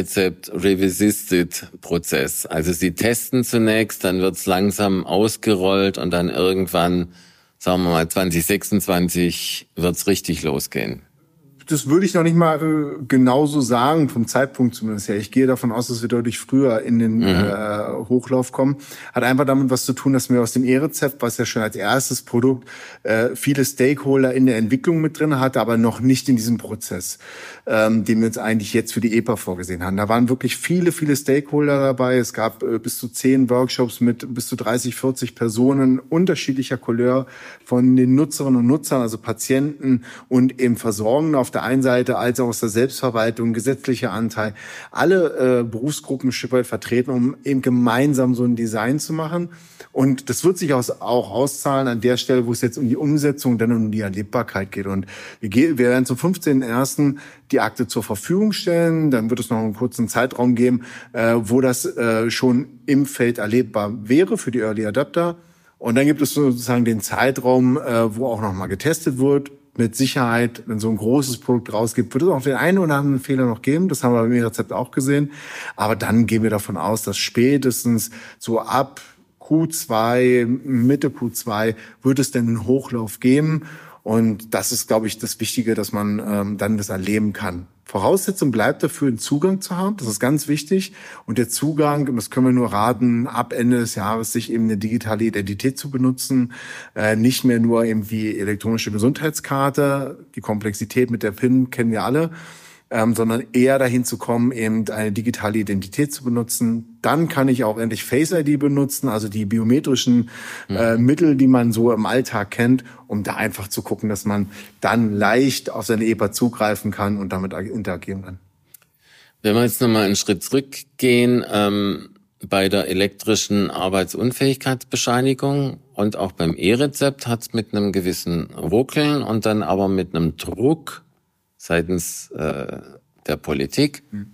E-Rezept-Revisited-Prozess. Also Sie testen zunächst, dann wird's langsam ausgerollt und dann irgendwann, sagen wir mal zwanzig sechsundzwanzig, wird's richtig losgehen. Das würde ich noch nicht mal äh, genauso sagen, vom Zeitpunkt zumindest her. Ich gehe davon aus, dass wir deutlich früher in den mhm. äh, Hochlauf kommen. Hat einfach damit was zu tun, dass wir aus dem E-Rezept, was ja schon als erstes Produkt äh, viele Stakeholder in der Entwicklung mit drin hatte, aber noch nicht in diesem Prozess, ähm, den wir uns eigentlich jetzt für die E P A vorgesehen haben. Da waren wirklich viele, viele Stakeholder dabei. Es gab äh, bis zu zehn Workshops mit bis zu dreißig, vierzig Personen unterschiedlicher Couleur von den Nutzerinnen und Nutzern, also Patienten und eben Versorgenden auf der einen Seite, als auch aus der Selbstverwaltung, gesetzlicher Anteil, alle äh, Berufsgruppen ein Stück weit vertreten, um eben gemeinsam so ein Design zu machen. Und das wird sich aus, auch auszahlen an der Stelle, wo es jetzt um die Umsetzung, dann um die Erlebbarkeit geht. Und wir, gehen, wir werden zum fünfzehnten ersten die Akte zur Verfügung stellen. Dann wird es noch einen kurzen Zeitraum geben, äh, wo das äh, schon im Feld erlebbar wäre für die Early Adapter. Und dann gibt es sozusagen den Zeitraum, äh, wo auch noch mal getestet wird. Mit Sicherheit, wenn so ein großes Produkt rausgibt, wird es auch den einen oder anderen Fehler noch geben. Das haben wir beim E-Rezept auch gesehen. Aber dann gehen wir davon aus, dass spätestens so ab Q zwei, Mitte Q zwei wird es denn einen Hochlauf geben. Und das ist, glaube ich, das Wichtige, dass man ähm, dann das erleben kann. Voraussetzung bleibt dafür, einen Zugang zu haben. Das ist ganz wichtig. Und der Zugang, das können wir nur raten, ab Ende des Jahres sich eben eine digitale Identität zu benutzen. Äh, nicht mehr nur eben die elektronische Gesundheitskarte. Die Komplexität mit der PIN kennen wir alle. Ähm, sondern eher dahin zu kommen, eben eine digitale Identität zu benutzen. Dann kann ich auch endlich Face I D benutzen, also die biometrischen äh, mhm. Mittel, die man so im Alltag kennt, um da einfach zu gucken, dass man dann leicht auf seine E P A zugreifen kann und damit interagieren kann. Wenn wir jetzt nochmal einen Schritt zurückgehen, ähm, bei der elektrischen Arbeitsunfähigkeitsbescheinigung und auch beim E-Rezept hat es mit einem gewissen Ruckeln und dann aber mit einem Druck seitens äh, der Politik hm.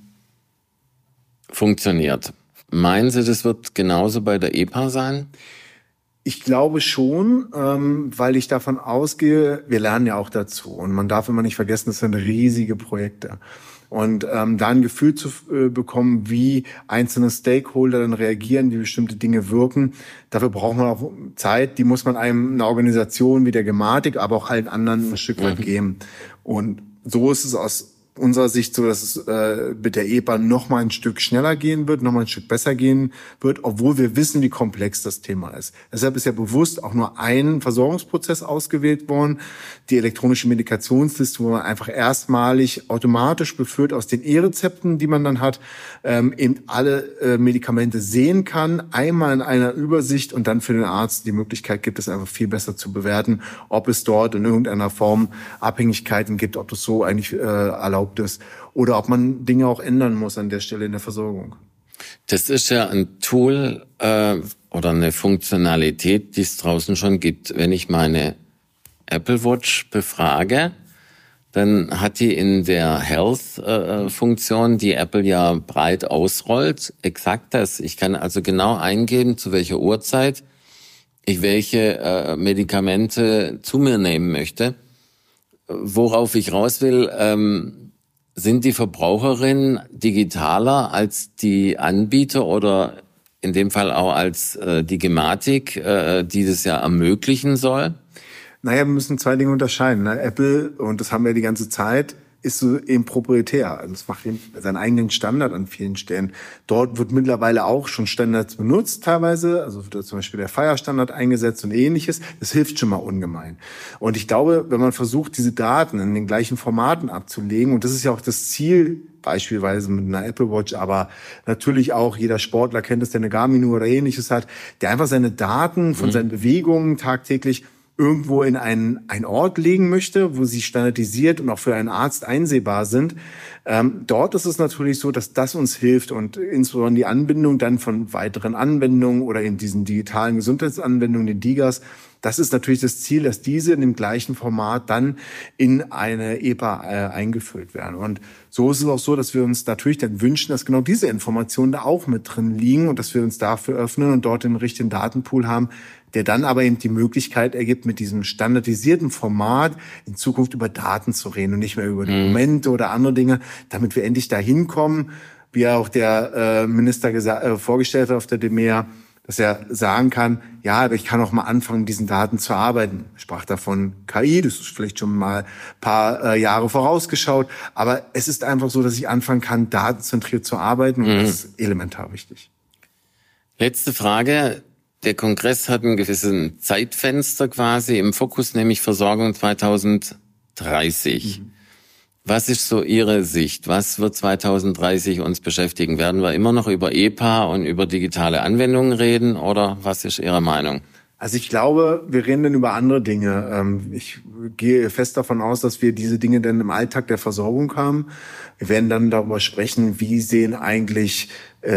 funktioniert. Meinen Sie, das wird genauso bei der E P A sein? Ich glaube schon, ähm, weil ich davon ausgehe, wir lernen ja auch dazu. Und man darf immer nicht vergessen, das sind riesige Projekte. Und ähm, da ein Gefühl zu äh, bekommen, wie einzelne Stakeholder dann reagieren, wie bestimmte Dinge wirken, dafür braucht man auch Zeit. Die muss man einem, einer Organisation wie der Gematik, aber auch allen anderen ein Stück weit mhm. geben. Und so ist es aus unserer Sicht so, dass es äh, mit der E P A noch mal ein Stück schneller gehen wird, noch mal ein Stück besser gehen wird, obwohl wir wissen, wie komplex das Thema ist. Deshalb ist ja bewusst auch nur ein Versorgungsprozess ausgewählt worden, die elektronische Medikationsliste, wo man einfach erstmalig automatisch beführt aus den E-Rezepten, die man dann hat, ähm, eben alle äh, Medikamente sehen kann, einmal in einer Übersicht und dann für den Arzt die Möglichkeit gibt, es einfach viel besser zu bewerten, ob es dort in irgendeiner Form Abhängigkeiten gibt, ob das so eigentlich äh, erlaubt ist oder ob man Dinge auch ändern muss an der Stelle in der Versorgung. Das ist ja ein Tool äh, oder eine Funktionalität, die es draußen schon gibt. Wenn ich meine Apple Watch befrage, dann hat die in der Health-Funktion, äh, die Apple ja breit ausrollt, exakt das. Ich kann also genau eingeben, zu welcher Uhrzeit ich welche äh, Medikamente zu mir nehmen möchte. Worauf ich raus will, ähm, sind die Verbraucherinnen digitaler als die Anbieter oder in dem Fall auch als äh, die Gematik, äh, die das ja ermöglichen soll? Naja, wir müssen zwei Dinge unterscheiden. Ne? Apple, und das haben wir die ganze Zeit, ist so eben proprietär. Also es macht eben seinen eigenen Standard an vielen Stellen. Dort wird mittlerweile auch schon Standards benutzt teilweise. Also wird zum Beispiel der Fire-Standard eingesetzt und ähnliches. Das hilft schon mal ungemein. Und ich glaube, wenn man versucht, diese Daten in den gleichen Formaten abzulegen, und das ist ja auch das Ziel, beispielsweise mit einer Apple Watch, aber natürlich auch jeder Sportler kennt es, der eine Garmin-Uhr oder ähnliches hat, der einfach seine Daten von mhm. seinen Bewegungen tagtäglich irgendwo in einen, einen Ort legen möchte, wo sie standardisiert und auch für einen Arzt einsehbar sind. Ähm, dort ist es natürlich so, dass das uns hilft und insbesondere die Anbindung dann von weiteren Anwendungen oder in diesen digitalen Gesundheitsanwendungen, den D I G As, das ist natürlich das Ziel, dass diese in dem gleichen Format dann in eine E P A äh, eingefüllt werden. Und so ist es auch so, dass wir uns natürlich dann wünschen, dass genau diese Informationen da auch mit drin liegen und dass wir uns dafür öffnen und dort den richtigen Datenpool haben, der dann aber eben die Möglichkeit ergibt, mit diesem standardisierten Format in Zukunft über Daten zu reden und nicht mehr über Dokumente mhm. oder andere Dinge, damit wir endlich dahin kommen, wie auch der äh, Minister gesa- äh, vorgestellt hat auf der D M E A, dass er sagen kann, ja, aber ich kann auch mal anfangen, mit diesen Daten zu arbeiten. Ich sprach davon K I, das ist vielleicht schon mal ein paar äh, Jahre vorausgeschaut, aber es ist einfach so, dass ich anfangen kann, datenzentriert zu arbeiten und mhm. das ist elementar wichtig. Letzte Frage. Der Kongress hat ein gewisses Zeitfenster quasi im Fokus, nämlich Versorgung zweitausenddreißig. Mhm. Was ist so Ihre Sicht? Was wird zweitausenddreißig uns beschäftigen? Werden wir immer noch über E P A und über digitale Anwendungen reden oder was ist Ihre Meinung? Also ich glaube, wir reden dann über andere Dinge. Ich gehe fest davon aus, dass wir diese Dinge dann im Alltag der Versorgung haben. Wir werden dann darüber sprechen, wie sehen eigentlich,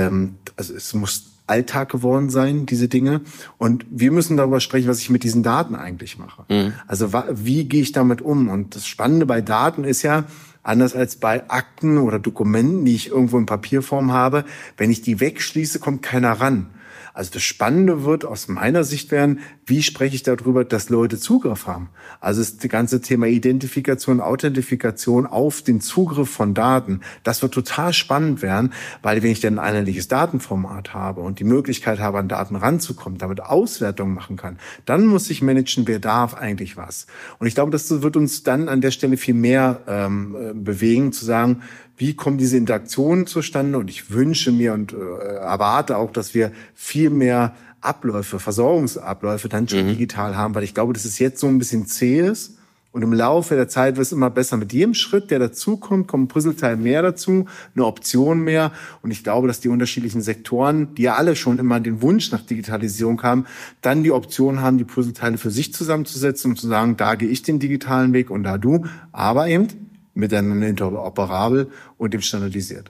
also es muss Alltag geworden sein, diese Dinge. Und wir müssen darüber sprechen, was ich mit diesen Daten eigentlich mache. Mhm. Also wie gehe ich damit um? Und das Spannende bei Daten ist ja, anders als bei Akten oder Dokumenten, die ich irgendwo in Papierform habe, wenn ich die wegschließe, kommt keiner ran. Also das Spannende wird aus meiner Sicht werden, wie spreche ich darüber, dass Leute Zugriff haben? Also das ganze Thema Identifikation, Authentifikation auf den Zugriff von Daten, das wird total spannend werden, weil wenn ich dann ein einheitliches Datenformat habe und die Möglichkeit habe, an Daten ranzukommen, damit Auswertungen machen kann, dann muss ich managen, wer darf eigentlich was. Und ich glaube, das wird uns dann an der Stelle viel mehr ähm, bewegen, zu sagen, wie kommen diese Interaktionen zustande? Und ich wünsche mir und äh, erwarte auch, dass wir viel mehr Abläufe, Versorgungsabläufe dann schon mhm. digital haben, weil ich glaube, dass es jetzt so ein bisschen zäh ist. Und im Laufe der Zeit wird es immer besser. Mit jedem Schritt, der dazukommt, kommt ein Puzzleteil mehr dazu, eine Option mehr. Und ich glaube, dass die unterschiedlichen Sektoren, die ja alle schon immer den Wunsch nach Digitalisierung haben, dann die Option haben, die Puzzleteile für sich zusammenzusetzen und zu sagen, da gehe ich den digitalen Weg und da du. Aber eben miteinander interoperabel und eben standardisiert.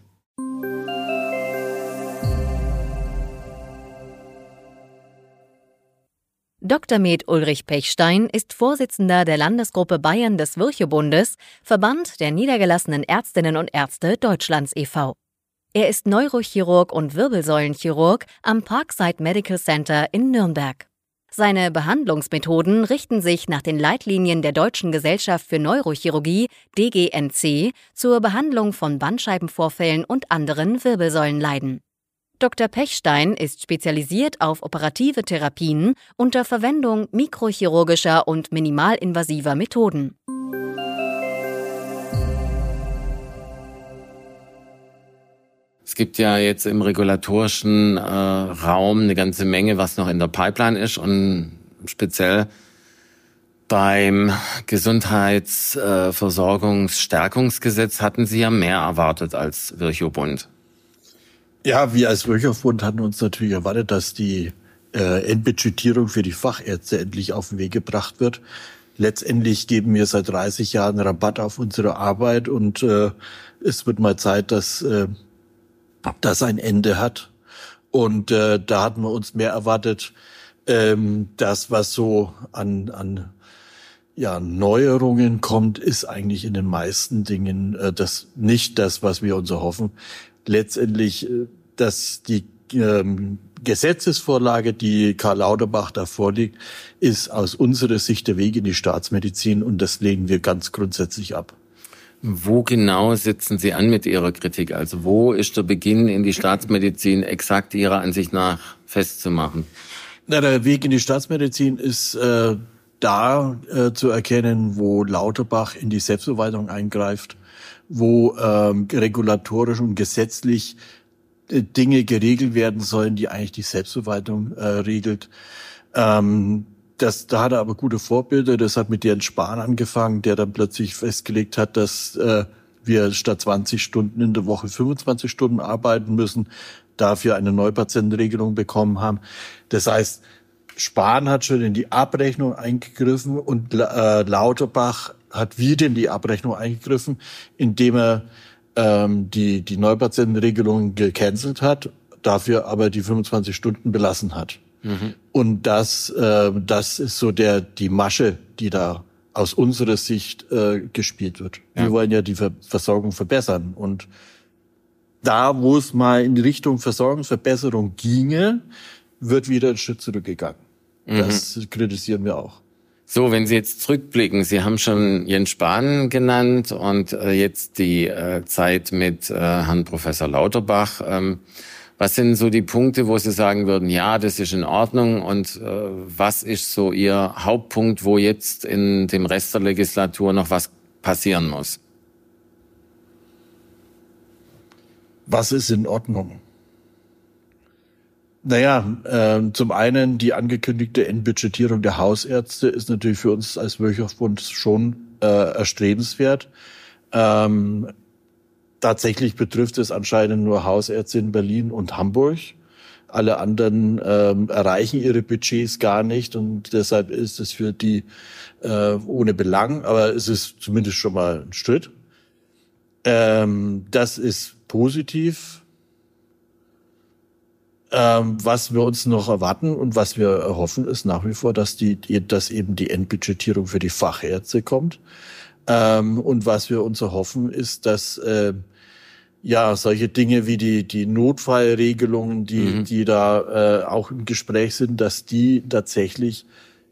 Doktor Med Ulrich Pechstein ist Vorsitzender der Landesgruppe Bayern des Virchow-Bundes, Verband der niedergelassenen Ärztinnen und Ärzte Deutschlands e V Er ist Neurochirurg und Wirbelsäulenchirurg am Parkside Medical Center in Nürnberg. Seine Behandlungsmethoden richten sich nach den Leitlinien der Deutschen Gesellschaft für Neurochirurgie, D G N C, zur Behandlung von Bandscheibenvorfällen und anderen Wirbelsäulenleiden. Doktor Pechstein ist spezialisiert auf operative Therapien unter Verwendung mikrochirurgischer und minimalinvasiver Methoden. Es gibt ja jetzt im regulatorischen äh, Raum eine ganze Menge, was noch in der Pipeline ist und speziell beim Gesundheitsversorgungsstärkungsgesetz äh, hatten Sie ja mehr erwartet als Virchow-Bund. Ja, wir als Virchow-Bund hatten uns natürlich erwartet, dass die äh, Endbudgetierung für die Fachärzte endlich auf den Weg gebracht wird. Letztendlich geben wir seit dreißig Jahren Rabatt auf unsere Arbeit und äh, es wird mal Zeit, dass äh, das ein Ende hat. Und äh, da hatten wir uns mehr erwartet, ähm, das, was so an, an ja, Neuerungen kommt, ist eigentlich in den meisten Dingen äh, das nicht das, was wir uns erhoffen. Letztendlich, äh, dass die ähm, Gesetzesvorlage, die Karl Lauterbach da vorliegt, ist aus unserer Sicht der Weg in die Staatsmedizin und das lehnen wir ganz grundsätzlich ab. Wo genau setzen Sie an mit Ihrer Kritik? Also wo ist der Beginn in die Staatsmedizin exakt Ihrer Ansicht nach festzumachen? Na, der Weg in die Staatsmedizin ist äh, da äh, zu erkennen, wo Lauterbach in die Selbstverwaltung eingreift. wo ähm, regulatorisch und gesetzlich äh, Dinge geregelt werden sollen, die eigentlich die Selbstverwaltung äh, regelt. Ähm, das, da hat er aber gute Vorbilder. Das hat mit Jens Spahn angefangen, der dann plötzlich festgelegt hat, dass äh, wir statt zwanzig Stunden in der Woche fünfundzwanzig Stunden arbeiten müssen, dafür eine Neupatientenregelung bekommen haben. Das heißt, Spahn hat schon in die Abrechnung eingegriffen und äh, Lauterbach hat wieder in die Abrechnung eingegriffen, indem er ähm, die, die Neupatientenregelung gecancelt hat, dafür aber die fünfundzwanzig Stunden belassen hat. Mhm. Und das, äh, das ist so der die Masche, die da aus unserer Sicht äh, gespielt wird. Ja. Wir wollen ja die Ver- Versorgung verbessern. Und da, wo es mal in die Richtung Versorgungsverbesserung ginge, wird wieder ein Schritt zurückgegangen. Mhm. Das kritisieren wir auch. So, wenn Sie jetzt zurückblicken, Sie haben schon Jens Spahn genannt und äh, jetzt die äh, Zeit mit äh, Herrn Professor Lauterbach. Ähm, was sind so die Punkte, wo Sie sagen würden, ja, das ist in Ordnung, und äh, was ist so Ihr Hauptpunkt, wo jetzt in dem Rest der Legislatur noch was passieren muss? Was ist in Ordnung? Naja, äh, zum einen die angekündigte Entbudgetierung der Hausärzte ist natürlich für uns als Wirtschaftsbund schon äh, erstrebenswert. Ähm, tatsächlich betrifft es anscheinend nur Hausärzte in Berlin und Hamburg. Alle anderen ähm, erreichen ihre Budgets gar nicht, und deshalb ist es für die äh, ohne Belang, aber es ist zumindest schon mal ein Schritt. Ähm, das ist positiv. Ähm, was wir uns noch erwarten und was wir erhoffen, ist nach wie vor, dass die, dass eben die Endbudgetierung für die Fachärzte kommt. Ähm, und was wir uns erhoffen, ist, dass äh, ja solche Dinge wie die die Notfallregelungen, die mhm. die da äh, auch im Gespräch sind, dass die tatsächlich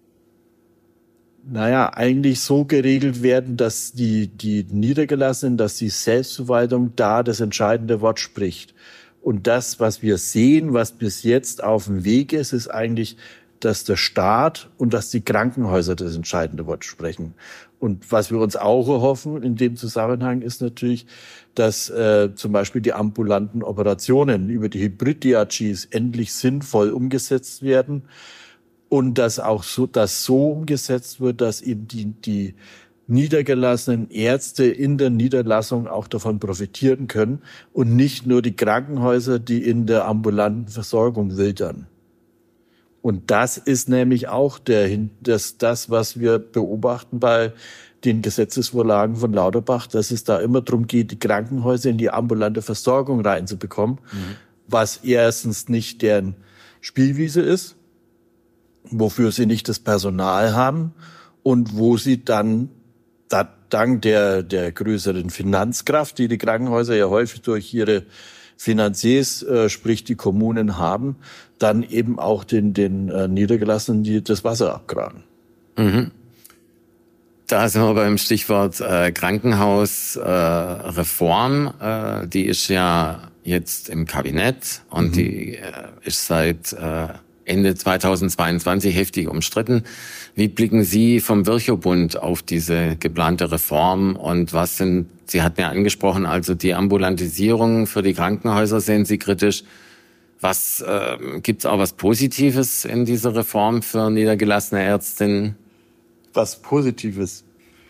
naja, eigentlich so geregelt werden, dass die, die Niedergelassenen, dass die Selbstverwaltung da das entscheidende Wort spricht. Und das, was wir sehen, was bis jetzt auf dem Weg ist, ist eigentlich, dass der Staat und dass die Krankenhäuser das entscheidende Wort sprechen. Und was wir uns auch erhoffen in dem Zusammenhang ist natürlich, dass äh, zum Beispiel die ambulanten Operationen über die Hybrid-D R Gs endlich sinnvoll umgesetzt werden. Und dass auch so, dass so umgesetzt wird, dass eben die, die niedergelassenen Ärzte in der Niederlassung auch davon profitieren können und nicht nur die Krankenhäuser, die in der ambulanten Versorgung wildern. Und das ist nämlich auch der, das, das, was wir beobachten bei den Gesetzesvorlagen von Lauterbach, dass es da immer darum geht, die Krankenhäuser in die ambulante Versorgung reinzubekommen, mhm. was erstens nicht deren Spielwiese ist, wofür sie nicht das Personal haben und wo sie dann da, dank der, der größeren Finanzkraft, die die Krankenhäuser ja häufig durch ihre Finanziers, äh, sprich die Kommunen haben, dann eben auch den, den äh, Niedergelassenen die das Wasser abgraben. Mhm. Da sind wir beim Stichwort äh, Krankenhausreform. Äh, äh, die ist ja jetzt im Kabinett und mhm. die äh, ist seit äh, Ende zweitausendzweiundzwanzig heftig umstritten. Wie blicken Sie vom Virchow-Bund auf diese geplante Reform, und was sind, Sie hatten ja angesprochen, also die Ambulantisierung für die Krankenhäuser sehen Sie kritisch. Was äh, gibt's auch was Positives in dieser Reform für niedergelassene Ärztinnen? Was Positives?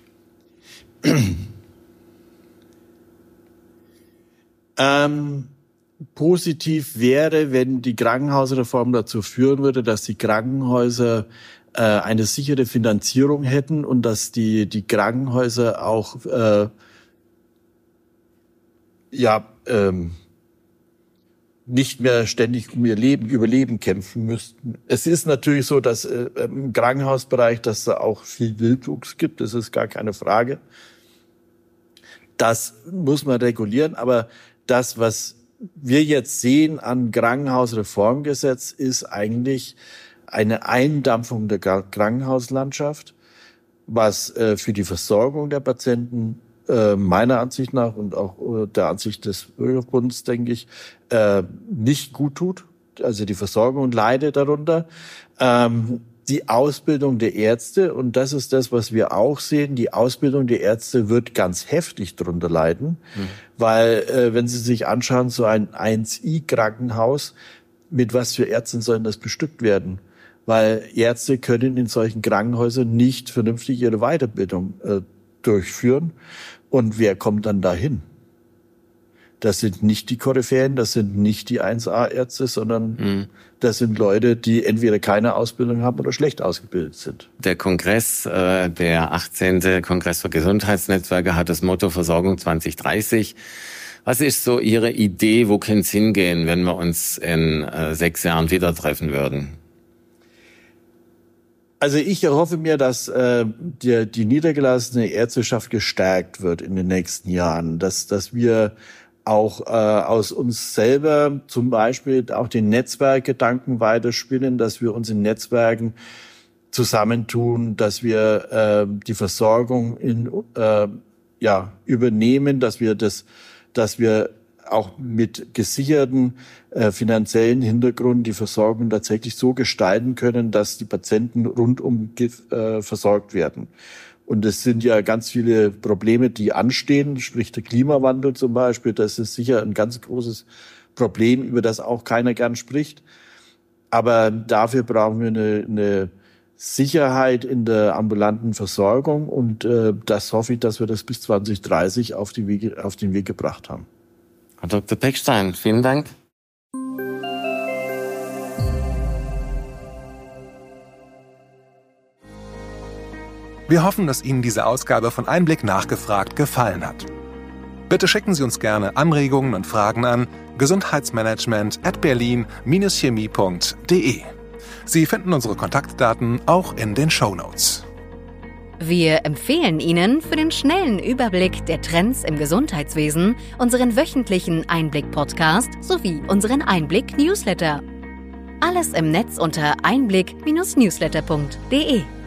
ähm, positiv wäre, wenn die Krankenhausreform dazu führen würde, dass die Krankenhäuser äh, eine sichere Finanzierung hätten und dass die die Krankenhäuser auch äh, ja ähm, nicht mehr ständig um ihr Leben, Überleben kämpfen müssten. Es ist natürlich so, dass äh, im Krankenhausbereich, dass da auch viel Wildwuchs gibt, das ist gar keine Frage. Das muss man regulieren, aber das, was wir jetzt sehen an Krankenhausreformgesetz, ist eigentlich eine Eindampfung der Krankenhauslandschaft, was äh, für die Versorgung der Patienten äh, meiner Ansicht nach und auch äh, der Ansicht des Bürgerbunds, denke ich, äh, nicht gut tut. Also die Versorgung leidet darunter. Ähm, die Ausbildung der Ärzte, und das ist das, was wir auch sehen, die Ausbildung der Ärzte wird ganz heftig drunter leiden, mhm. weil äh, wenn Sie sich anschauen, so ein eins I Krankenhaus, mit was für Ärzten sollen das bestückt werden? Weil Ärzte können in solchen Krankenhäusern nicht vernünftig ihre Weiterbildung äh, durchführen. Und wer kommt dann dahin? Das sind nicht die Koryphäen, das sind nicht die eins A Ärzte, sondern mhm. das sind Leute, die entweder keine Ausbildung haben oder schlecht ausgebildet sind. Der Kongress, äh, der achtzehnte Kongress für Gesundheitsnetzwerke, hat das Motto Versorgung zwanzig dreißig. Was ist so Ihre Idee, wo könnte es hingehen, wenn wir uns in äh, sechs Jahren wieder treffen würden? Also ich erhoffe mir, dass äh, die, die niedergelassene Ärzteschaft gestärkt wird in den nächsten Jahren, dass, dass wir auch äh, aus uns selber zum Beispiel auch den Netzwerkgedanken weiterspinnen, dass wir uns in Netzwerken zusammentun, dass wir äh, die Versorgung in, äh, ja, übernehmen, dass wir das, dass wir auch mit gesicherten äh, finanziellen Hintergrund die Versorgung tatsächlich so gestalten können, dass die Patienten rundum äh, versorgt werden. Und es sind ja ganz viele Probleme, die anstehen, sprich der Klimawandel zum Beispiel. Das ist sicher ein ganz großes Problem, über das auch keiner gern spricht. Aber dafür brauchen wir eine, eine Sicherheit in der ambulanten Versorgung. Und äh, das hoffe ich, dass wir das bis zwanzig dreißig auf, die Wege, auf den Weg gebracht haben. Herr Doktor Pechstein, vielen Dank. Wir hoffen, dass Ihnen diese Ausgabe von Einblick nachgefragt gefallen hat. Bitte schicken Sie uns gerne Anregungen und Fragen an gesundheitsmanagement at berlin Bindestrich chemie Punkt de. Sie finden unsere Kontaktdaten auch in den Shownotes. Wir empfehlen Ihnen für den schnellen Überblick der Trends im Gesundheitswesen unseren wöchentlichen Einblick-Podcast sowie unseren Einblick-Newsletter. Alles im Netz unter einblick Bindestrich newsletter Punkt de.